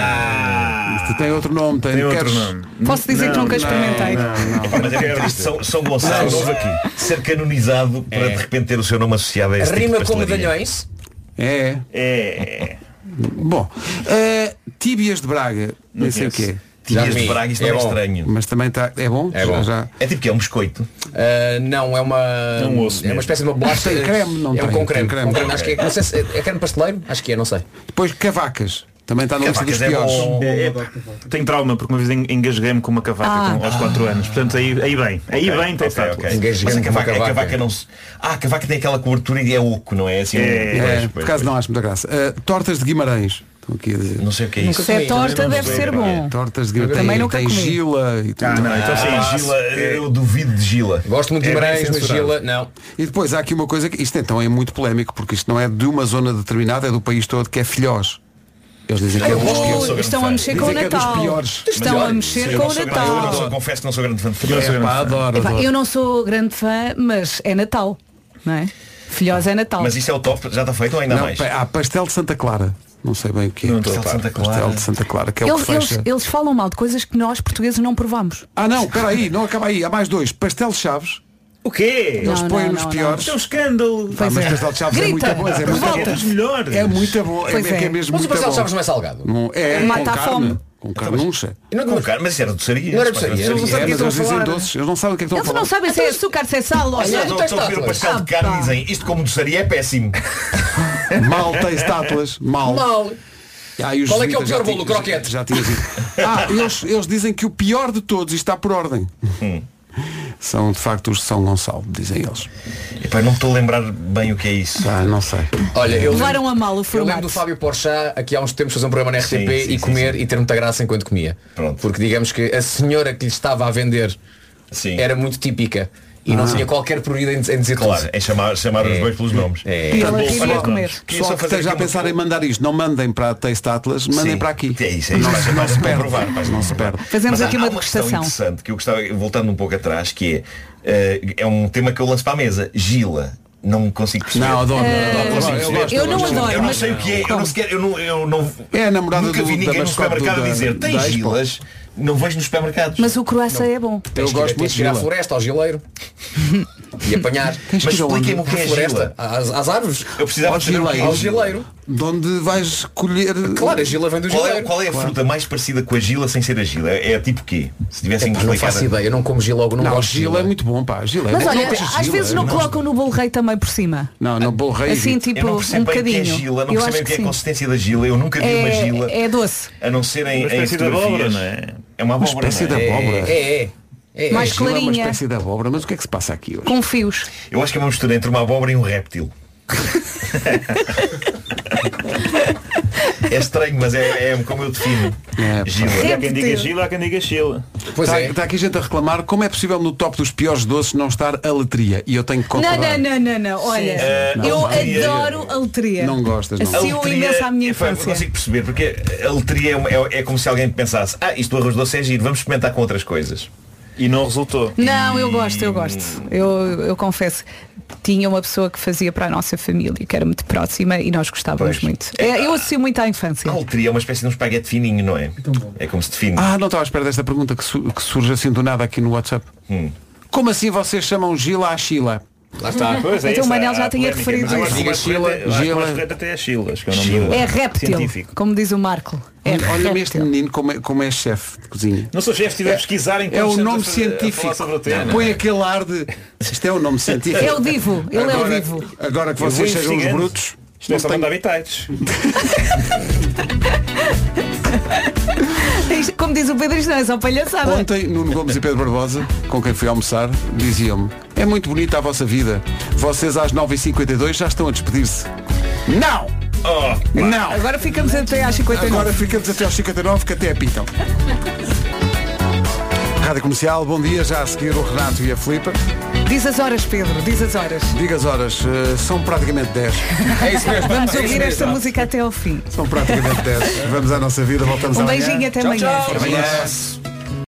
Ah, Isto tem outro nome. Tem, tem outro queres- nome. Posso dizer que nunca experimentei. Epá, mas é triste São, São Gonçalo Não, aqui. ser canonizado para É. de repente ter o seu nome associado a esse tipo de Rima com pastelaria. medalhões. É. É. Bom, eh, tíbias de Braga, nem sei o conheço. quê. Já Tias de comi. Braga, isso É não é bom. estranho. Mas também está. É bom? É bom. Já, já- É tipo que é um biscoito. Uh, não, é uma. É um osso é uma mesmo. espécie de uma bolacha. Tem creme, não é um tem? com creme. Tem creme. Com creme. Acho que é, não sei se é, é creme pasteleiro? Acho que é, não sei. Depois cavacas. Também está na lista dos Cavacas é piores. bom. É, é, tenho trauma porque uma vez en- engasguei-me com uma cavaca Ah. com- aos quatro anos. Portanto, aí, aí bem. Aí Ok, bem tem ok, estátuas. ok. Engasguei-me Mas a com uma cavaca, a cavaca. cavaca não se... Ah, a cavaca tem aquela cobertura e é oco, não é? Assim, É, um- É, pois, por pois, acaso pois. não acho muita graça. Eh, tortas de Guimarães. Estão aqui a dizer. Não sei o que é isso. Se é torta, não deve sei ser o que é. bom. Tortas de Guimarães. Também Tem, nunca tem comi. gila e tudo. Ah, não, então sim. Ah, Gila, eu duvido de Gila. Gosto muito de É bem Guimarães, mas censurado. Gila, não. E depois há aqui uma coisa que isto então é muito polémico, porque isto não é de uma zona determinada, é do país todo, que é filhós. Eles dizem que é Eu dos gosto, eu piores. sou grande Estão fã. a mexer com o Dizem que é dos Natal. piores. Estão Mas a eu- mexer eu com não o sou grande- eu não sou- Natal. confesso que não sou grande fã de Eu sou filhós. Epá, adoro, Epá, adoro. eu não sou grande fã, mas é Natal, não é? Filhós é Natal. Mas isso é o top, já está feito ou ainda há Não, mais? pá, há pastel de Santa Clara. Não sei bem o que é. Não estou a Pastel de par. Santa Clara. Pastel de Santa Clara, que é o Eles, que eles, fecha. eles falam mal de coisas que nós portugueses não provamos. Ah não, espera aí, não acaba aí. Há mais dois. Pastel de Chaves. O quê? Eles Não, põem não, nos não, piores. Isso é um escândalo. Ah, Pois mas é. pastel de Chaves é Grita, muito bom. É muito revolta. bom. Dos melhores. É muito bom. É, Pois é, que é é. mesmo Mas o muito pastel bom. de Chaves não é salgado. Não, é Mata com a carne. fome. Com carnuncha. Eu não, Com carne, mas isso era doçaria. Não era supostamente doçaria, doçaria. não É, mas sabia eles que estão a dizem falar. doces. Eles não sabem o que é que Eles estão a não falar. sabem se é açúcar, se é sal. Olha, Olha, estou tu estou a ver o tens pastel de tátuas. carne e dizem isto como doçaria é péssimo. Mal tem estátuas. Mal. Mal. Ah, e os Qual é que é o jesuítas já pior bolo? tinham- Croquete? Já tinha dito. Ah, eles, eles dizem que o pior de todos, isto está por ordem. Hum. São de facto os de São Gonçalo, dizem eles. Epá, não me estou a lembrar bem o que é isso. Ah, não sei. Olha, eu lembro, levaram a mal o eu lembro formato. do Fábio Porchat aqui há uns tempos fazer um programa na R T P Sim, sim, e sim, comer sim. e ter muita graça enquanto comia. Pronto. Porque digamos que a senhora que lhe estava a vender Sim. era muito típica e não tinha qualquer prioridade em, em dizer Claro, tudo. é chamar, chamar os É. bois pelos nomes. É. E ela Bom, queria olha, comer. queria Pessoal só que fazer esteja a aqui uma- pensar em mandar isto, não mandem para a Taste Atlas, mandem Sim. para aqui. É isso, é isso. Não, Vai ser- não vai se ser perde. provar, vai ser Não se provar. perde. Fazemos Mas aqui há- uma há questão degustação. interessante que eu gostava, voltando um pouco atrás, que é, eh, é um tema que eu lanço para a mesa. Gila. Não consigo perceber. Não, adoro. Eh, adoro, consigo adoro, perceber. eu não gosto. adoro, Eu não mas- sei o que é, eu não sequer, eu não, eu não É a namorada nunca do- vi da ninguém no mascote supermercado do- a dizer da- tem da Expo." gilas, não vejo nos supermercados. Mas o croissant é bom. Tens Eu que ir- gosto tens muito que de ir à gila. floresta, ao gileiro e apanhar. Tens que Mas ir aonde? expliquem-me o que À é floresta, gila. às, às árvores. Eu precisava Ao de saber o que é gileiro. Ao gileiro. De onde vais colher. Claro, a gila vem do Qual é, gileiro. qual é a fruta mais parecida com a gila sem ser a gila? É, é tipo quê? Se tivessem que Epá, não explicar. faço ideia, eu não como gila logo, não, Não, gosto de gila gila. é muito bom, pá. Gila é Mas bom. olha, Não tens às gila, vezes não não. colocam no bolo rei também por cima. Não, no bolo rei. Assim evito. tipo Eu não um percebo bem o que é bocadinho. gila, não Eu percebo acho bem o que é a sim. consistência da gila. Eu nunca vi uma gila, É, é doce. a não ser em, Uma em espécie de abóbora, fotografias. não é? É uma abóbora, espécie não é? de abóbora. É, é, é. é. Mais Gila é uma clarinha. espécie de abóbora, mas o que é que se passa aqui hoje? Com fios. Eu acho que é uma mistura entre uma abóbora e um réptil. É estranho, mas é, é como eu defino. É, pá. Gila. Há quem diga gila, há quem diga chila. Pois Está, é. está aqui gente a reclamar como é possível no top dos piores doces não estar a letria. E eu tenho que Não, concordar. não, não, não, não. Olha, Sim. eu Uh, a letria- adoro a letria. Não gostas, não. Assim eu imenso à minha epá, eu infância. não consigo perceber, porque a letria é, uma- é, é como se alguém pensasse, ah, isto do arroz doce é giro, vamos experimentar com outras coisas. E não resultou. Não, eu gosto, eu gosto. Eu, eu confesso. Tinha uma pessoa que fazia para a nossa família, que era muito próxima e nós gostávamos Pois. muito. É, eu associo muito à infância. A letria é uma espécie de um espaguete fininho, não é? É como se define. Ah, não estava à espera desta pergunta que, su- que surge assim do nada aqui no WhatsApp. Hum. Como assim vocês chamam Gila à Chila? Lá está. Pois é, Então o isso, Manel há- já há tinha polémica, referido mas eu acho isso. que o mais Diga correto é- eu acho que o Gila. mais correto até é chilas, que é o nome Gila. do- É réptil, científico. como diz o Marco. É Olha-me este réptil. menino como é, como é chefe de cozinha. Não sou chefe, estive a pesquisar enquanto É o estamos nome a fazer- a falar científico. sobre o tema. Põe aquele ar de. Isto é o nome científico. É o divo, ele é o Agora, divo. agora que Eu vou vocês sejam os investigando. brutos. Isto é só mandar habitats. Como diz o Pedro, isto não é só palhaçada. Ontem, Nuno Gomes e Pedro Barbosa, com quem fui almoçar, diziam-me: é muito bonita a vossa vida. Vocês às nove e cinquenta e dois já estão a despedir-se. Não! Oh, não! Agora ficamos até às cinquenta e nove. Agora ficamos até às cinquenta e nove, que até apitam. Rádio Comercial, bom dia. Já a seguir o Renato e a Filipa. Diz as horas, Pedro, diz as horas. Diga as horas, uh, são praticamente dez. É isso mesmo. Vamos é ouvir isso esta mesmo. música até ao fim. São praticamente dez. Vamos à nossa vida, voltamos Um amanhã. beijinho, até Tchau, amanhã. tchau. Amanhã.